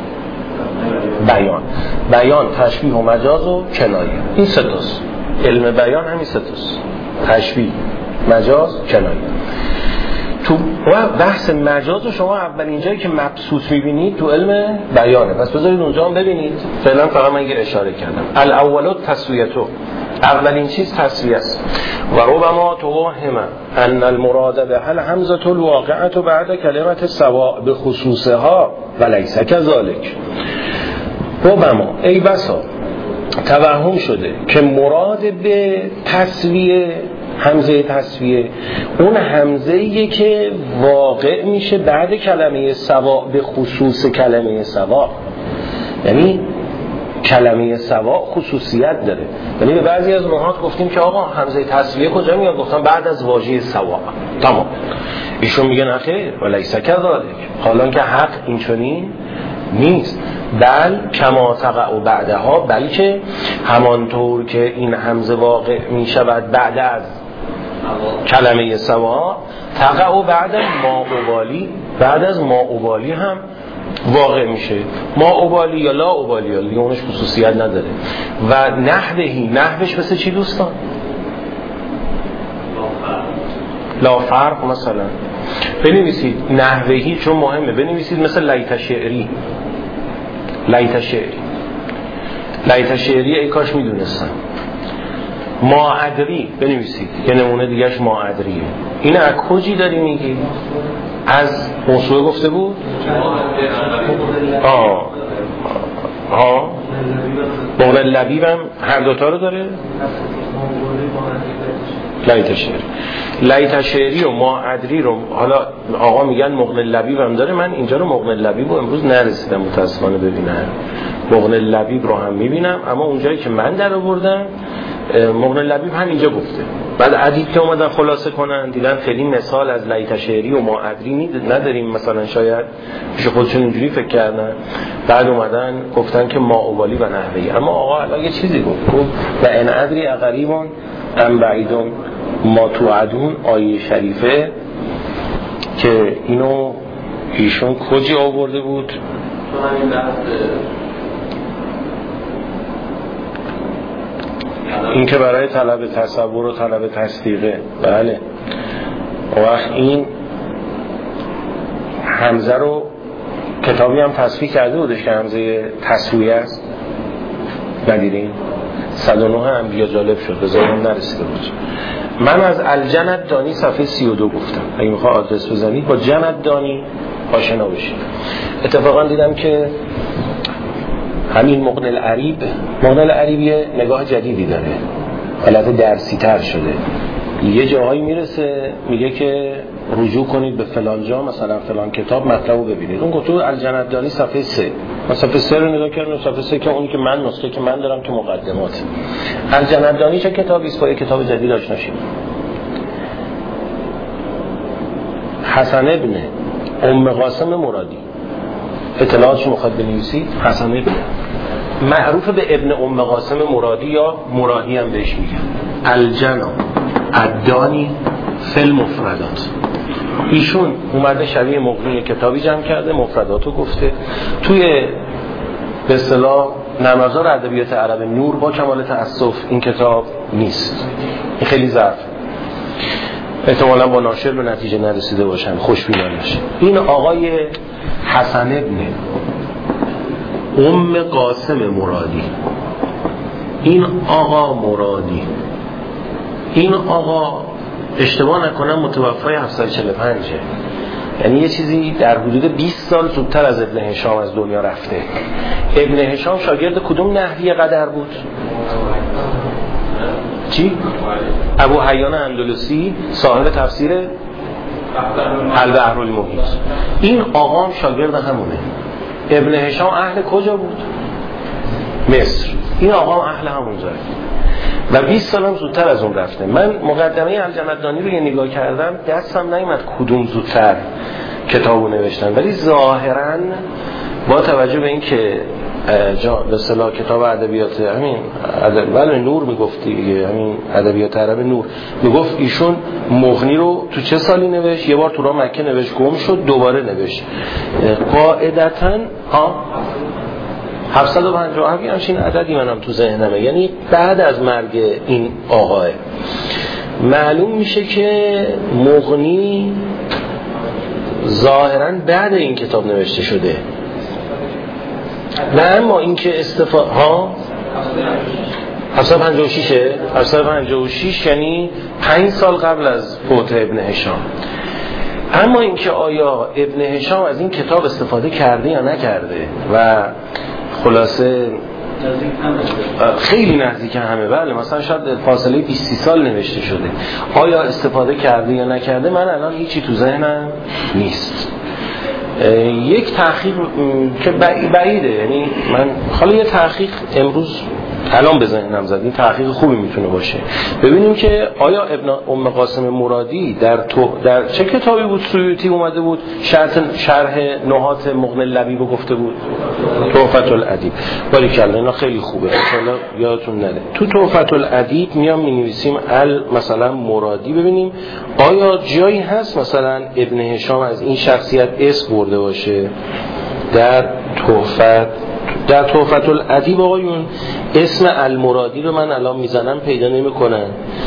بیان، تشبیه و مجاز و کنایه. این سه تاست. علم بیان همین سه تاست: تشبیه، مجاز، کنایه. تو بحث مجاز رو شما اولین جایی که مبسوط میبینید تو علم بیانه، پس بذارید اونجا هم ببینید. فعلا فقط من یه اشاره کردم. الاول تسویتو، اولین چیز تسویه است. و ربما توهم ان المراد به الحمزه الواقعه بعد کلمه سواء به خصوصها و لیس كذلك. ربما ای بسا توهم شده که مراد به تسویه، همزه تسویه، اون همزه‌ایه که واقع میشه بعد کلمه سواء به خصوص کلمه سواء. یعنی کلمه سواء خصوصیت داره. یعنی به بعضی از نحات گفتیم که آقا همزه تسویه کجا میاد؟ گفتم بعد از واژه سواء. تمام. ایشون میگن اخیر ولیس کذالک، حالا که حق این چنین نیست، بل کما تقع بعدها، بلکه همانطور که این همزه واقع میشود بعد از کلمه سواء، تقع بعد ما ابالی، بعد از ما ابالی هم واقع میشه. ما ابالی یا لا ابالی دیگه اونش خصوصیت نداره. و نحوش مثل چی دوستان؟ لا فرق. مثلا بنویسید نحوهی، چون مهمه، بنویسید مثل لیت شعری. لیت شعری ای کاش میدونستم. ما ادری بنویسید، یه نمونه دیگهش ما ادریه. این از کجی داری میگی؟ از موضوع گفته بود؟ مغنی لبیب هم هر دوتا رو داره؟ لیت شعری و ما ادری رو حالا آقا میگن مغنی لبیب هم داره. من اینجا رو مغنی لبیب رو امروز نرسیدم متاسفانه ببینم. مغنی لبیب رو هم میبینم، اما اونجایی که من در آوردم مغنی لبیب هم اینجا گفته. بعد ادیب که اومدن خلاصه کنن دیدن خیلی مثال از لیت شعری و ما ادری نداریم، مثلا شاید پیش خودشون اینجوری فکر کردن، بعد اومدن گفتن که ما اولی و نحوی. اما آقا الان یه چیزی گفت و ان ادری قریبون ام بعیدون ما توعدون، آیه شریفه که اینو ایشون کجی آورده بود؟ این که برای طلب تصور و طلب تصدیقه. بله. وقت این همزه رو کتابی هم تصفیه کرده بودش که همزه تسویه است، ندیدین؟ 109 انبیا جالب شد، بذارم نرسیده بود. من از الجنت دانی صفحه 32 گفتم، اگه میخواه آدرس بزنید با جنت دانی آشنا بشید. اتفاقا دیدم که همین مغنی العریب یه نگاه جدیدی داره، حالت درسی تر شده. یه جاهایی میرسه میگه که رجوع کنید به فلان جا، مثلا فلان کتاب مطلب رو ببینید. اون کتب الجندانی صفحه 3، صفحه 3 رو نگاه کردم، صفحه 3 که اونی که من نسخه که من دارم تو مقدمات. الجندانی چه کتابی است؟ با یک کتاب جدید آشنا شید. حسن ابن ام قاسم مرادی، اطلاعاتش میخواد بنویسید. حسن ابن معروف به ابن ام قاسم مرادی یا مرادی هم بهش میگن. الجنا الدانی فی المفردات. ایشون اومده شبیه مغنی کتابی جمع کرده، مفرداتو گفته. توی به اصطلاح نمازار ادبیات عرب نور با کمال تأسف این کتاب نیست. این خیلی ضعف، احتمالا با ناشر به نتیجه نرسیده باشن، خوشبینانه باشه. این آقای حسن ابن ام قاسم مرادی، این آقا مرادی، این آقا اشتباه نکنم متوفای 745، یعنی یه چیزی در حدود 20 سال زودتر از ابن هشام از دنیا رفته. ابن هشام شاگرد کدوم نحوی قدر بود؟ چی؟ ابو حیان اندلسی صاحب تفسیر البحر المحیط. این آقا هم شاگرد همونه. ابن هشام اهل کجا بود؟ مصر. این آقا هم اهل همونجا و 20 سال هم زودتر از اون رفته. من مقدمه الجندانی رو یه نگاه کردم، دستم نیومد کدوم زودتر کتابو نوشتن، ولی ظاهراً با توجه به این که به اصطلاح کتاب ادبیات همین ولی نور میگفت دیگه، همین ادبیات عرب نور میگفت ایشون مغنی رو تو چه سالی نوشت؟ یه بار تو راه مکه نوشت، گم شد، دوباره نوشت. قاعدتاً 757 همچین عددی منم تو ذهنمه، یعنی بعد از مرگ این آقاه. معلوم میشه که مغنی ظاهراً بعد این کتاب نوشته شده. نه اما این که ها 756 یعنی 5 سال قبل از فوت ابن هشام. اما این که آیا ابن هشام از این کتاب استفاده کرده یا نکرده و خلاصه خیلی نزدیک همه، بله مثلا شاید فاصله 20 سال نوشته شده، آیا استفاده کرده یا نکرده من الان هیچی تو ذهنم نیست. یک تحقیق که بعیده، یعنی من حالا یه تحقیق امروز الان به ذهنم زد، این تحقیق خوبی میتونه باشه. ببینیم که آیا ابن ام قاسم مرادی در چه کتابی بود سیوطی اومده بود شرح نحات مغنی لبیب گفته بود؟ تحفة الادیب. باریکلا، اینا خیلی خوبه، انشالله یادتون نره. تو تحفة الادیب میام مینویسیم مثلا مرادی، ببینیم آیا جایی هست مثلا ابن هشام از این شخصیت اسم برده باشه در تحفة الادیب. آقایون اسم المرادی رو من الان میزنم پیدا نمیکنم.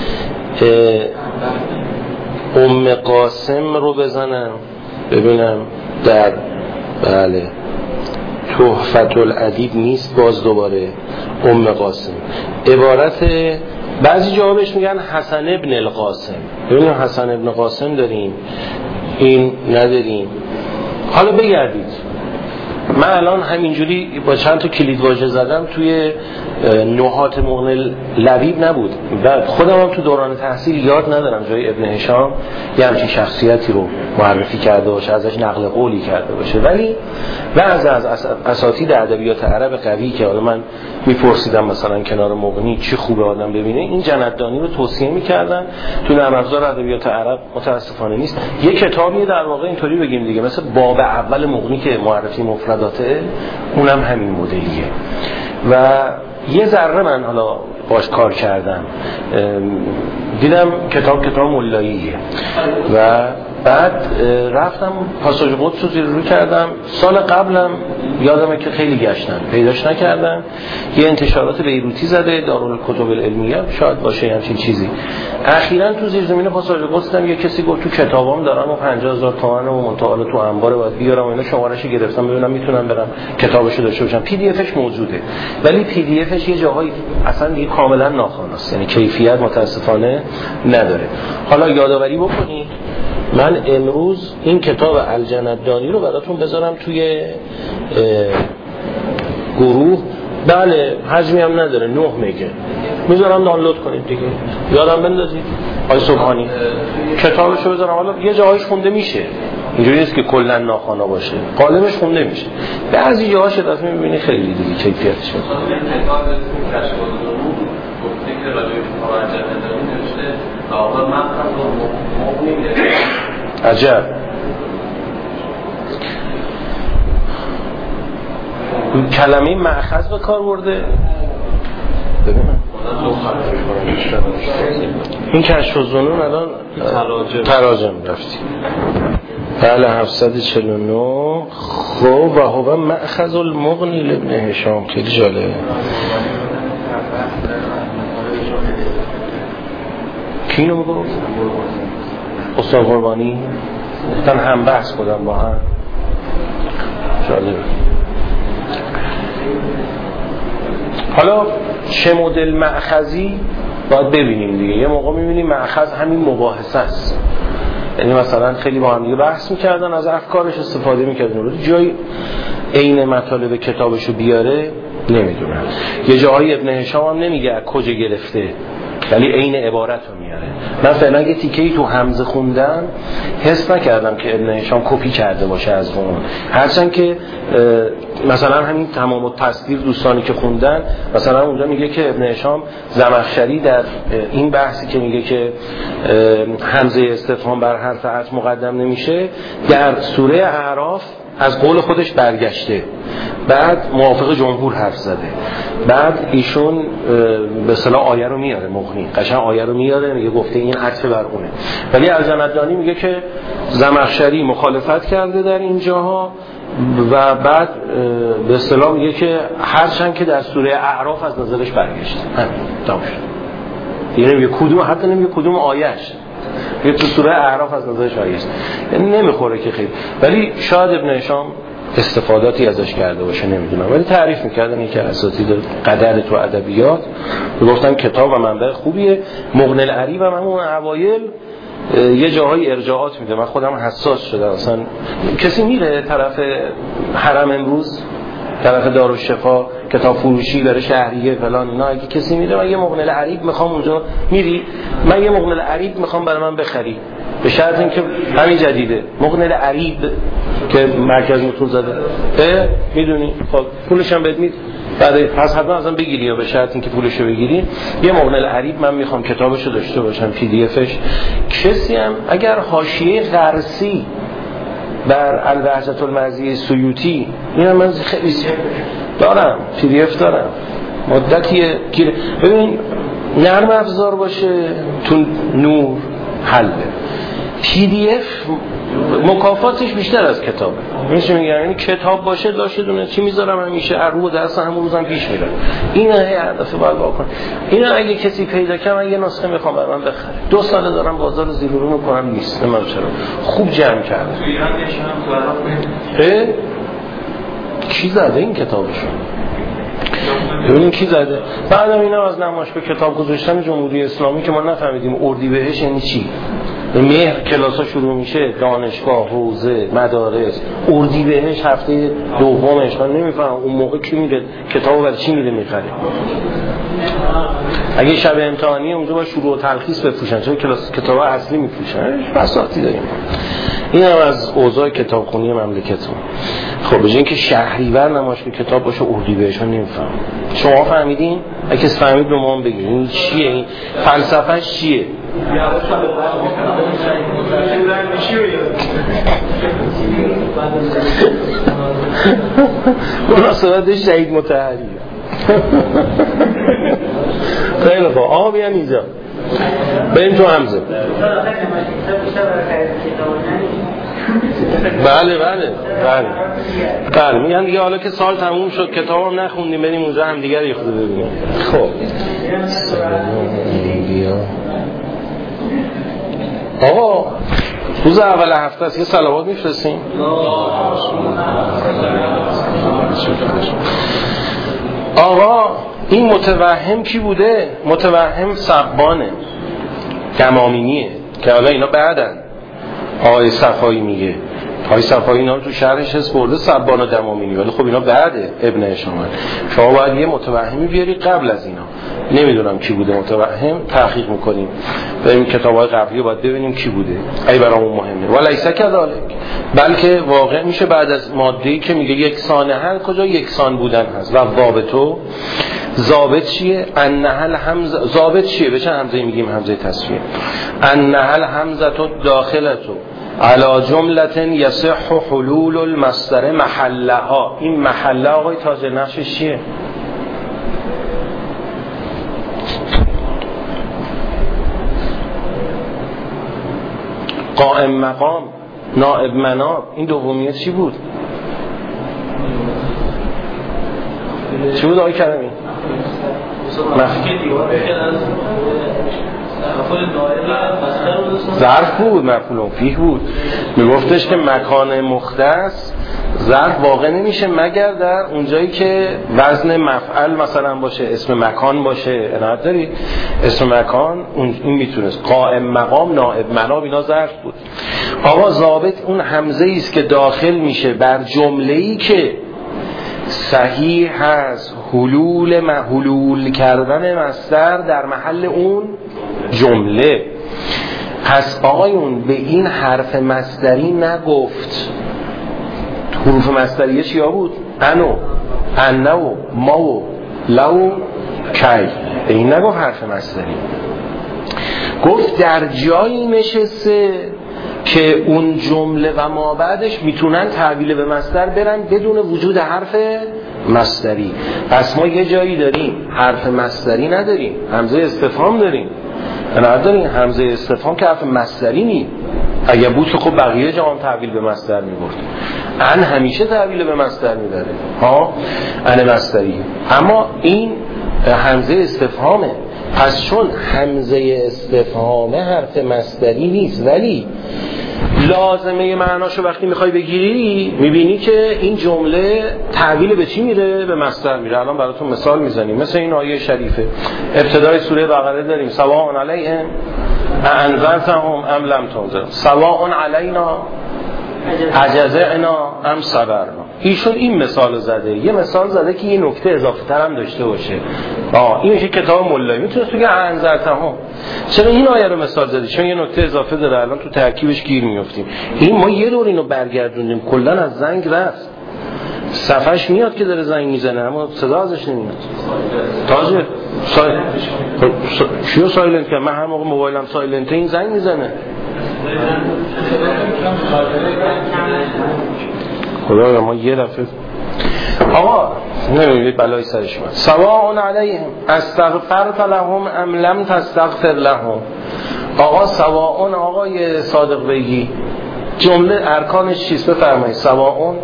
ام قاسم رو بزنم ببینم در بله تحفة الادیب نیست، باز دوباره ام قاسم. عبارت بعضی جوابش میگن حسن ابن القاسم. ببینیم حسن ابن قاسم داریم، این نداریم. حالا بگردید، من الان همینجوری با چند تا کلید واژه زدم توی نحات مغنی لبیب نبود و خودم هم تو دوران تحصیل یاد ندارم جای ابن هشام یه همچین شخصیتی رو معرفی کرده باشه، ازش نقل قولی کرده باشه. ولی بعضی از اساتید ادبیات عرب قوی که حالا من میپرسیدم مثلا کنار مغنی چی خوبه آدم ببینه، این جندانی رو توصیه میکردن. تو نرم افزار ادبیات عرب متاسفانه نیست. یه کتابی در واقع اینطوری بگیم دیگه، مثل باب اول مغنی که معرفی مفرداته، اونم همین مدلیه و یه ذره من حالا باش کار کردم، دیدم کتاب مولاییه و بعد رفتم پاساژ قدس رو زیر رو کردم. سال قبلم یادمه که خیلی گشتم پیداش نکردم. یه انتشارات بیروتی زده، دارالکتب العلمیه شاید باشه همچین چیزی. اخیراً تو زیرزمین پاساژ قدس دیدم یه کسی گفت تو کتابام دارم و 50000 تومان و منتقال تو انبار باید بیارم و اینا، شماره‌اش گرفتم ببینم میتونم برم کتابشو داشته باشم. پی دی افش موجوده ولی پی دی افش یه جاهایی اصلا دیگه کاملا ناخواناست، یعنی کیفیت متاسفانه نداره. حالا یادآوری بکنید من امروز این کتاب الجندانی رو براتون بذارم توی گروه. بله حجمی هم نداره، 9 مگه میذارم دانلود کنید دیگه، یادم بندازید آقای سبحانی کتابشو بذارم. حالا یه جاهایش خونده میشه، اینجوری نیست که کلا ناخوانا باشه، قالبش خونده میشه. بعضی جاهاش دفعه میبینی خیلی دیگه کیفیتش که راجع به مراجعه نداریم نوشته آقا من عجب. کلمه مأخذ به کار برده. ببینم این کشف الظنون الان تراجم رفتیم. بله 749. خب و هو مأخذ المغنی لابن هشام. خیلی جالبه. کی اینو میگفت؟ استاد قربانی گفتن هم بحث کردن با هم. جالبه. حالا چه مدل مأخذی باید ببینیم دیگه. یه موقع میبینیم مأخذ همین مباحثه است، یعنی مثلا خیلی با هم دیگه بحث میکردن، از افکارش استفاده میکردن، رو جای عین مطالب کتابشو بیاره نمیدونم. یه جاهای ابن هشام هم نمیگه کجا گرفته، ولی عین عبارت رو میاره. من فعلا یه تیکه‌ای تو حمزه خوندم، حس نکردم که ابن هشام کپی کرده باشه از اون، هرچند که مثلا همین تمام التصویر دوستانی که خوندن مثلا اونجا میگه که ابن هشام زمخشری در این بحثی که میگه که حمزه استفهام بر حرف عطف مقدم نمیشه، در سوره اعراف از قول خودش برگشته، بعد موافق جمهور حرف زده، بعد ایشون به اصطلاح آیه رو میاره، مغنی قشنگ آیه رو میاره، میگه گفته این عطف بر اونه. ولی الجمدانی میگه که زمخشری مخالفت کرده در این جاها و بعد به اصطلاح میگه که هرچند که در سوره اعراف از نظرش برگشته. همین تمام شد. یعنی میگه کدوم، حتی نمیگه کدوم آیهش، یه تو سوره اعراف از نظرش آیست، یعنی نمیخوره که خیلی. ولی شاید ابن هشام استفاداتی ازش کرده باشه، نمیدونم. ولی تعریف میکردن این که اساتید قدر تو ادبیات گفتن کتاب و منبع خوبیه. مغنی العریب هم همون اوایل یه جاهای ارجاعات میده. من خودم حساس شدم. اصلا کسی میره طرف حرم امروز، طرف دارالشفا، کتاب فروشی داره، شهریه فلان اینا، اگه کسی میره من یه مغنی العریب میخوام اونجا، میری من یه مغنی العریب میخوام برای من بخری، به شرط اینکه همین جدیده مغنی العریب که مرکز متون زده، میدونی خب پولش هم بهت مید، بعد پس حتما ازم بگیری، یا به شرط اینکه پولشو بگیری. یه مغنی العریب من میخوام کتابشو داشته باشم، پی دی افش. کسی هم اگر حاشیه غرسی بر الوحدة المرضیه سیوطی، اینم من خیلی دارم، پی دی اف دارم، مدتیه. ببین نرم افزار باشه تو نور حله، پی دی اف مکافاتش بیشتر از کتابه. میشه میگم یعنی کتاب باشه داشته دونه چی میذارم همیشه رو درس همون روزم پیش میره. اینا هر دفعه باید واکن. اینا اگه کسی پیدا کنه من یه نسخه میخوام برام بخره. 2 سال دارم بازار زیرورو میکنم، نیست نمیدونم چرا. خوب جمع کرده. تو ایران نشون کی زده این کتابشو؟ ببینیم کی زده. بعدم اینا از نمایشگاه کتاب گذاشتن جمهوری اسلامی که ما نفهمیدیم اردیبهشت یعنی چی. مهر کلاسا شروع میشه، دانشگاه، حوزه، مدارس، اردیبهشت هفته دومش، من نمیفهمم اون موقع کی میره کتابو برای چی میره میخره. اگه شب امتحانی اونجا با شروع و تلخیص بفروشن، چون کتاب اصلی میفروشن، بساطی داریم. این هم از اوضاع کتابخونی مملکتمون. خب به جای اینکه شهریور نمایشگاه کتاب باشه اردیبهشت، من نمیفهمم. شما فهمیدین؟ اگه کسی فهمید به ما هم بگید این چیه، این فلسفه‌اش چیه؟ مناسبت شهید مطهری. خیلی خوب، آقا بیان اینجا بریم تو حمزه. بله میگن دیگه حالا که سال تموم شد کتابم نخوندیم بریم اونجا هم دیگه یه خود ببینیم. خب آقا روز اول هفته است، یه صلوات میفرستیم. آقا این متوهم کی بوده؟ متوهم سبانه، گمامینیه که حالا اینا بعدن. آقای صفایی میگه های صفایی اینا رو تو شرحش حس برده سبان و دمامینی، ولی خب اینا بعده ابن هشام. شما باید یه متوهمی بیاری قبل از اینا. نمیدونم کی بوده متوهم، تحقیق میکنیم بریم کتاب‌های قبلی باید ببینیم کی بوده، ای برامون مهمه. ولیس کذالک، بلکه واقع میشه بعد از ماده‌ای که میگه یکسانه هر کجا یکسان بودن هست. و ضابطو، ضابط چیه؟ انحل همزه، ضابط چیه؟ به چه همزه‌ای میگیم همزه تسویه؟ انحل همزه داخلتو علی جملة یصح حلول المصدر محلها. این محله آقای تاج نقشش چیه؟ قائم مقام، نائب مناب، این دومیه چی بود؟ چی بود آقای کریمی؟ ظرف بود، مفعول فیه بود. میگفتش که مکان مختص ظرف واقع نمیشه مگر در اونجایی که وزن مفعل مثلا باشه، اسم مکان باشه. عنایت دارید؟ اسم مکان این میتونست. قائم مقام، نائب مناب، اینا ظرف بود. آقا ضابط اون همزه ایست که داخل میشه بر جمله‌ای که صحیح هست حلول کردن مصدر در محل اون جمله. پس آقایون به این حرف مصدری نگفت. حروف مصدریه چیا بود؟ انو، انو، ماو، لو، کی. به این نگفت حرف مصدری. گفت در جایی نشسته که اون جمله و ما بعدش میتونن تحویل به مصدر برن بدون وجود حرف مصدری. پس ما یه جایی داریم حرف مصدری نداریم، همزه استفهام داریم. نداریم همزه استفهام که حرف مصدری نیم. اگه بود که خب بقیه جا هم تحویل به مصدر میبرد. ان همیشه تحویل به مصدر میبره، ان مصدری. اما این همزه استفهامه. پس چون همزه استفهامه حرف مصدری نیست، ولی لازمه معناشو وقتی میخوای بگیری میبینی که این جمله تحویل به چی میره؟ به مصدر میره. الان براتون مثال میزنیم، مثل این آیه شریفه ابتدای سوره بقره داریم سواء علیهم انذرتهم ام لم تنذر سواء علینا اجزعنا ام صبرنا. ایشون این مثال زده، یه مثال زده که یه نکته اضافه تر هم داشته باشه. این میشه کتاب مولایی میتونست بگه انذرتهم. چرا این آیه رو مثال زدی؟ چون یه نکته اضافه داره، الان تو ترکیبش گیر میافتیم. این ما یه دور اینو برگردوندیم، کلا از زنگ رفت. صفحش میاد که داره زنگ میزنه اما صدا ازش نمیاد. تازه چیو سایلنت کنم؟ من هر موقع موبایلم سایلنته این زنگ میزنه. خدا ما یه دفعه آقا نمیدید بلای سرش من. سواء علیهم استغفرت لهم ام لم تستغفر لهم. آقا سواء، آقای صادق بگی جمله ارکانش چیست؟ بفرمایید. سواء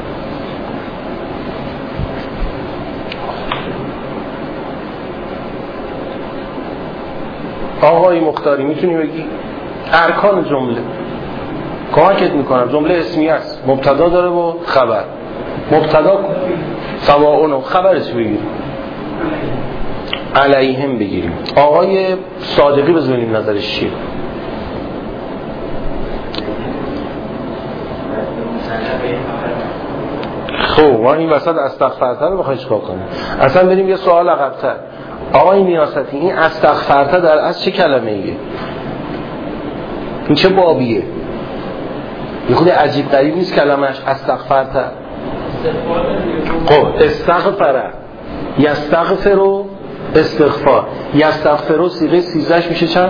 آقای مختاری میتونی بگی ارکان جمله؟ کمکت میکنم. جمله اسمی است، مبتدا داره و خبر. مبتدا سواء و خبرش بگیریم، علیهم بگیریم. آقای صادقی بزنیم نظرش چیه؟ خب ما این وسط استغفرته رو بخوای چیکار کنیم؟ اصلا بریم یه سوال عقب‌تر. آقای نیاستی این استغفرته در اصل چه کلمه ایه؟ این چه بابیه؟ یه خود عجیب غریب نیست کلمه‌اش استغفرته؟ خب استغفره، یستغفر، استغفار. یستغفر صیغه 13 میشه چند؟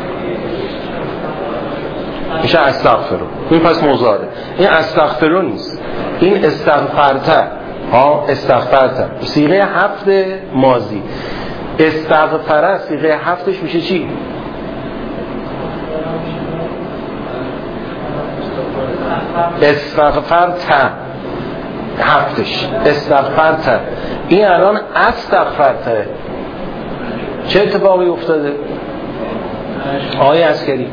میشه استغفر. این پس مضارع. این استغفر نیست، این استغفرته. استغفرته صیغه 7 ماضی. استغفره صیغه 7ش میشه چی؟ استغفرته 7ش استغفرته. این الان استغفرته چه اتفاقی افتاده؟ آقای عسکری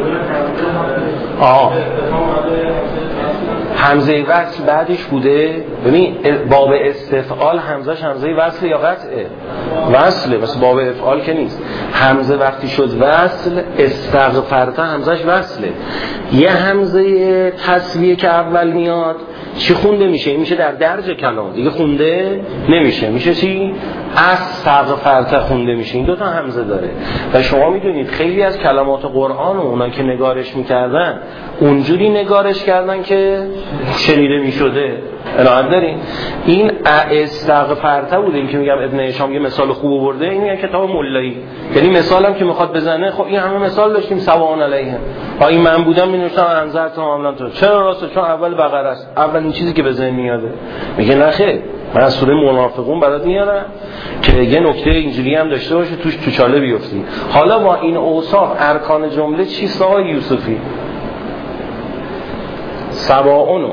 همزه وصل بعدش بوده. ببین باب استفعال همزهش همزه وصل یا قطعه؟ وصله، مثل باب افعال که نیست. همزه وقتی شد وصل، استغفرت همزهش وصله. یه همزه تسویه که اول میاد چی خونده میشه؟ این میشه در درج کلام دیگه خونده نمیشه. میشه چی؟ استغفرت خونده میشه. این دوتا همزه داره و شما میدونید خیلی از کلمات قرآن و اونا که نگارش میکردن اونجوری نگارش کردن که شنیده میشده. عنایت دارین؟ این استغفرت بوده. این که میگم ابن هشام یه مثال خوب آورده، این یه کتاب مولایی، یعنی مثالم که میخواد بزنه. خب این همه مثال داشتیم سواء علیهم. این من بودم مینوشتم انذرتم عملا تو. چرا راسته؟ چون اول بقره است، اولین چیزی که به ذهن میاده. میگه نه خیر، من از سوره منافقون برات میارم که یه نکته اینجوری هم داشته باشه توش تو چاله بیفتی. حالا با این اوصاف ارکان جمله چیست آقای یوسفی؟ سواء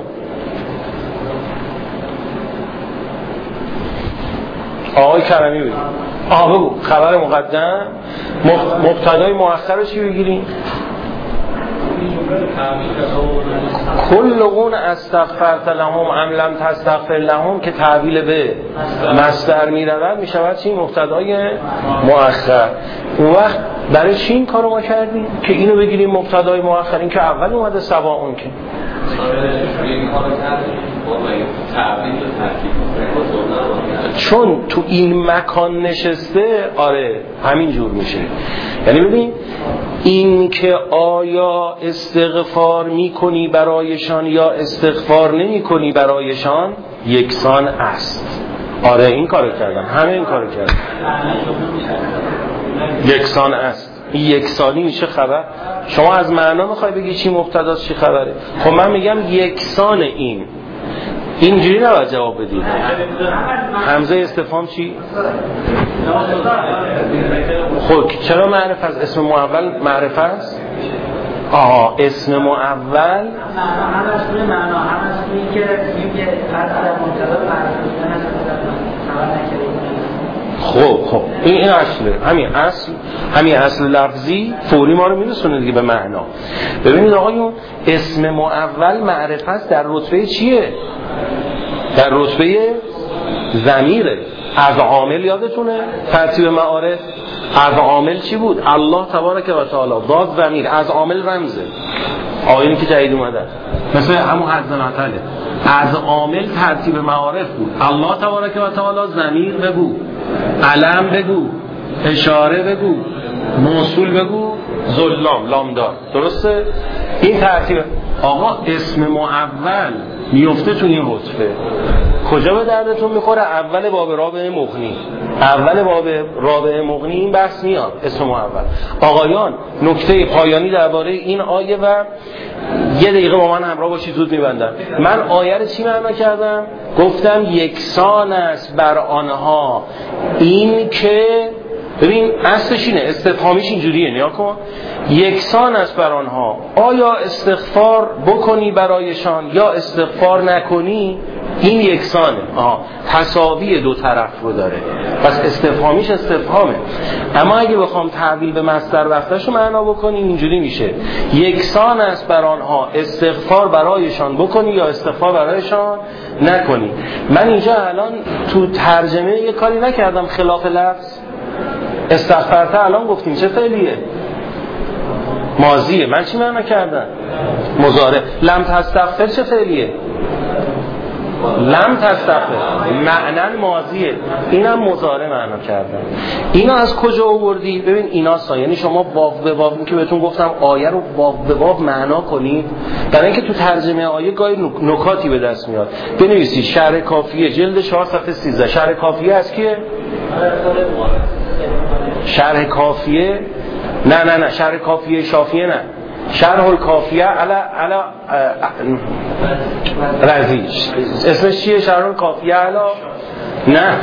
آقای کرمی بگید. بگو خبر مقدم مبتدای مؤخر رو چی بگیریم؟ کلون استغفرت لهم ام لم تستغفر لهم که تعبیل به مصدر میرود میشود چی؟ مبتدای مؤخر. اون وقت برای چی این کارو ما کردیم که اینو بگیریم مبتدای مؤخر؟ این که اول اومده سواء که چون تو این مکان نشسته. آره همین جور میشه. یعنی ببین این که آیا استغفار میکنی برایشان یا استغفار نمیکنی برایشان یکسان است. آره این کارو کردم، همه این کارو کردم، یکسان است. این یکسانی میشه خبر. شما از معنا میخوای بگی چی مبتداست چی خبره؟ خب من میگم یکسان اینجوری نباید جواب بدید. همزه استفهام چی؟ خب چرا معرفت است؟ اسم مؤول معرفت است؟ اسم مؤول هم از توی معنا هم از توی که میگه فرض در مبتدا معرفت خب این اصله. همین اصل لفظی فوری ما رو میرسونه دیگه به معنا. ببینید آقایون اسم مؤول معرفت در رتبه چیه؟ در رتبه ضمیره. از عامل یادتونه ترتیب معارف از عامل چی بود؟ الله تبارک و تعالی. داد ضمیر، از عامل رمزه. آیینی که جدید اومده مثل همون حد نتله. از عامل ترتیب معارف بود. الله تبارک و تعالی ضمیر بگو، علم بگو، اشاره بگو، موصول بگو، ظلام لامدار. درسته؟ این ترتیب. آقا اسم مؤول میفته تو این رتبه. کجا به دردتون میخوره؟ اول باب رابع مغنی. اول باب رابع مغنی این بحث میاد اسم مؤول. آقایان نکته پایانی درباره این آیه و یه دقیقه با من همراه باشید زود میبندم. من آیه رو چی معنی کردم؟ گفتم یکسان است بر آنها این که ببین اصلش اینه، استفهامیش اینجوریه، نیا کن. یکسان است بر آنها آیا استغفار بکنی برایشان یا استغفار نکنی، این یکسانه. تساوی دو طرف رو داره، پس استفهامیش استفهامه. اما اگه بخوام تعبیل به مصدر وقتش رو معنا بکنیم اینجوری میشه یکسان است بر آنها استغفار برایشان بکنی یا استغفار برایشان نکنی. من اینجا الان تو ترجمه یه کاری نکردم خلاف لفظ. استغفرت الان گفتیم چه فعلیه؟ ماضیه. من چی معنی کردم؟ مضارع. لم تستغفر چه فعلیه؟ لم تستغفر معنی ماضیه. اینم مضارع معنا کردم. اینا از کجا آوردی؟ ببین اینا یعنی شما واو به واو که بهتون گفتم آیه رو واو به واو معنا کنید، برای اینکه تو ترجمه آیه گاهی نکاتی به دست میاد. بنویسید شرح کافیه جلد 4 صفحه 13. شرح کافیه از کیه؟ شرح کافیه نه شرح کافیه شافیه نه، شرح الکافیه علا رضی. اسمش چیه؟ شرح الکافیه علا نه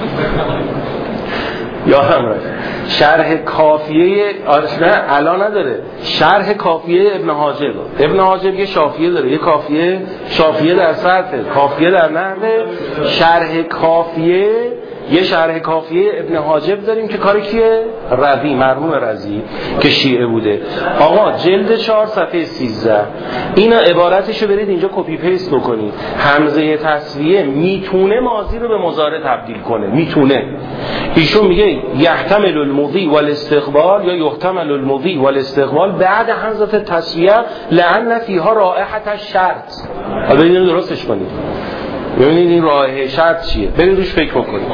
یادم رفت. شرح کافیه نه علا نداره. شرح کافیه ابن حاجب یه شافیه داره، یه کافیه شافیه در صرفه، کافیه در نحوه. شرح کافیه یه شرح کافیه ابن حاجب داریم که کار کیه؟ رضی، مرحوم رضی که شیعه بوده. آقا جلد 4 صفحه 13 اینا عبارتشو برید اینجا کپی پیست بکنید. همزه تسویه میتونه ماضی رو به مضارع تبدیل کنه، میتونه. ایشون میگه یحتمل المضی والاستقبال یا یحتمل المضی والاستقبال بعد همزه تسویه لأن فیها رائحة الشرط. حالا اینو درستش کنید. ببینید این راه شرط چیه، برید روش فکر بکنید.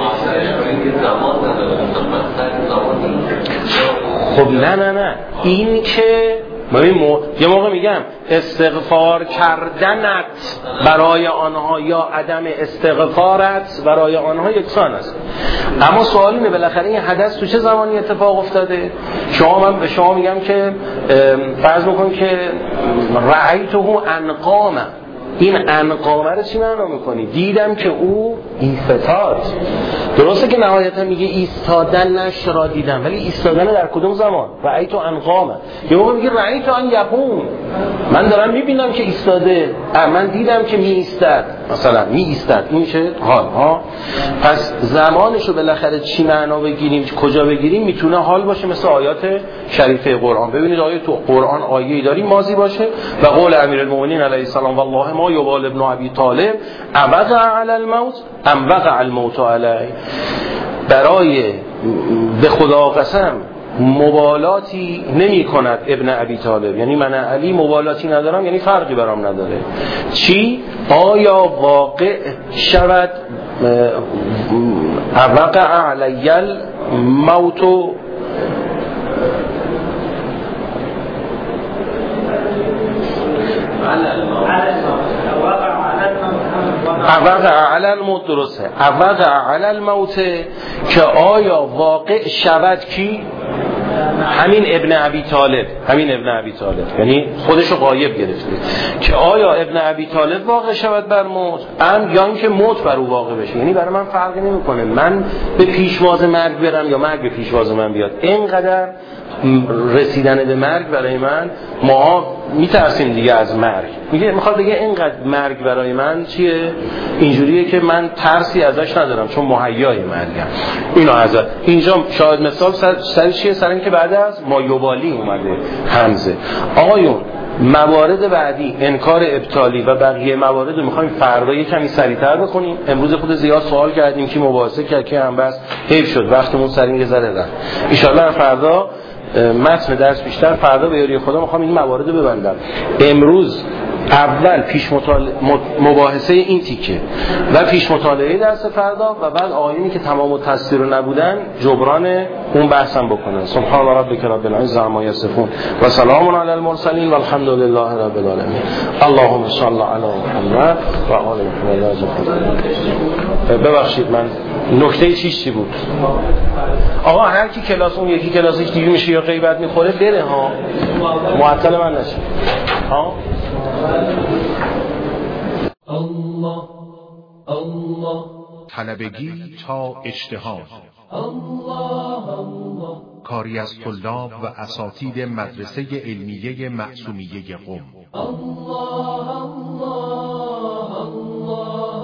خب نه این که یه موقع میگم استغفار کردنت برای آنها یا عدم استغفارت برای آنها یکسان است. اما سوال اینه بالاخره این حدث تو چه زمانی اتفاق افتاده؟ من به شما میگم که فرض بکن که رأیته انقامه، این انقامه رو چی معنا میکنی؟ دیدم که او ایستاد. درسته که نهایتا میگه ایستادنش را دیدم، ولی ایستادن در کدوم زمان؟ رأیت انقامه. یه موقع میگه رأیت ان یقوم، من دارم میبینم که ایستاده، من دیدم که می ایستاد، مثلا می ایستاد. این چه حال ها؟ پس زمانشو بالاخره چی معنا بگیریم، کجا بگیریم؟ میتونه حال باشه مثل آیات شریفه قرآن. ببینید آیه تو قرآن آیه‌ای داریم ماضی باشه و قول امیرالمومنین علیه السلام والله ما یبال ابن ابی طالب ابقى علی الموت ام وقع الموت علیه. برای به خدا قسم مبالاتی نمی کند ابن ابی طالب، یعنی من علی مبالاتی ندارم، یعنی فرقی برام نداره. چی؟ آیا واقع شود وقع علی الموت وقع علی الموت، درسته، وقع علی الموت که آیا واقع شود کی؟ همین ابن ابی طالب، یعنی خودشو غایب گرفته که آیا ابن ابی طالب واقع شود بر موت یا اینکه موت بر او واقع بشه. یعنی برای من فرقی نمیکنه من به پیشواز مرگ برم یا مرگ به پیشواز من بیاد. اینقدر رسیدن به مرگ برای من، ما میترسیم دیگه از مرگ. میخواد بگه اینقدر مرگ برای من چیه؟ اینجوریه که من ترسی ازش ندارم چون مهیای مرگم. اینو ازش اینجا شاید مثال سر چیه؟ سر این که بعد از ما یبالی اومده همزه. آقایون موارد بعدی انکار ابطالی و بقیه موارد رو میخوایم فردا یه کمی سریعتر بکنیم. امروز خود زیاد سوال کردیم که مباحثه کرد که هم بس حیف شد وقتمون سر این یه ذره رفت. ان شاءالله فردا متن درس بیشتر، فردا به یاری خدا میخوام این موارد رو ببندم. امروز اول پیش مباحثه این تیکه و پیش مطالعه درس فردا و بعد آیینی که تمام التفسیر نبودن جبران اون بحثم بکنن. سبحان ربک رب العزة عما یصفون و سلام علی المرسلین والحمد لله رب العالمین. اللهم صل علی محمد و آل محمد. ببخشید من نکته چی بود؟ آقا هر کی کلاس اون یکی کلاسش دیگه میشه یا غیبت میخوره بره ها، معطل من نشه ها. الله الله طلبگی تا اجتهاد، کاری از طلاب و اساتید مدرسه علمیه معصومیه قم. الله الله الله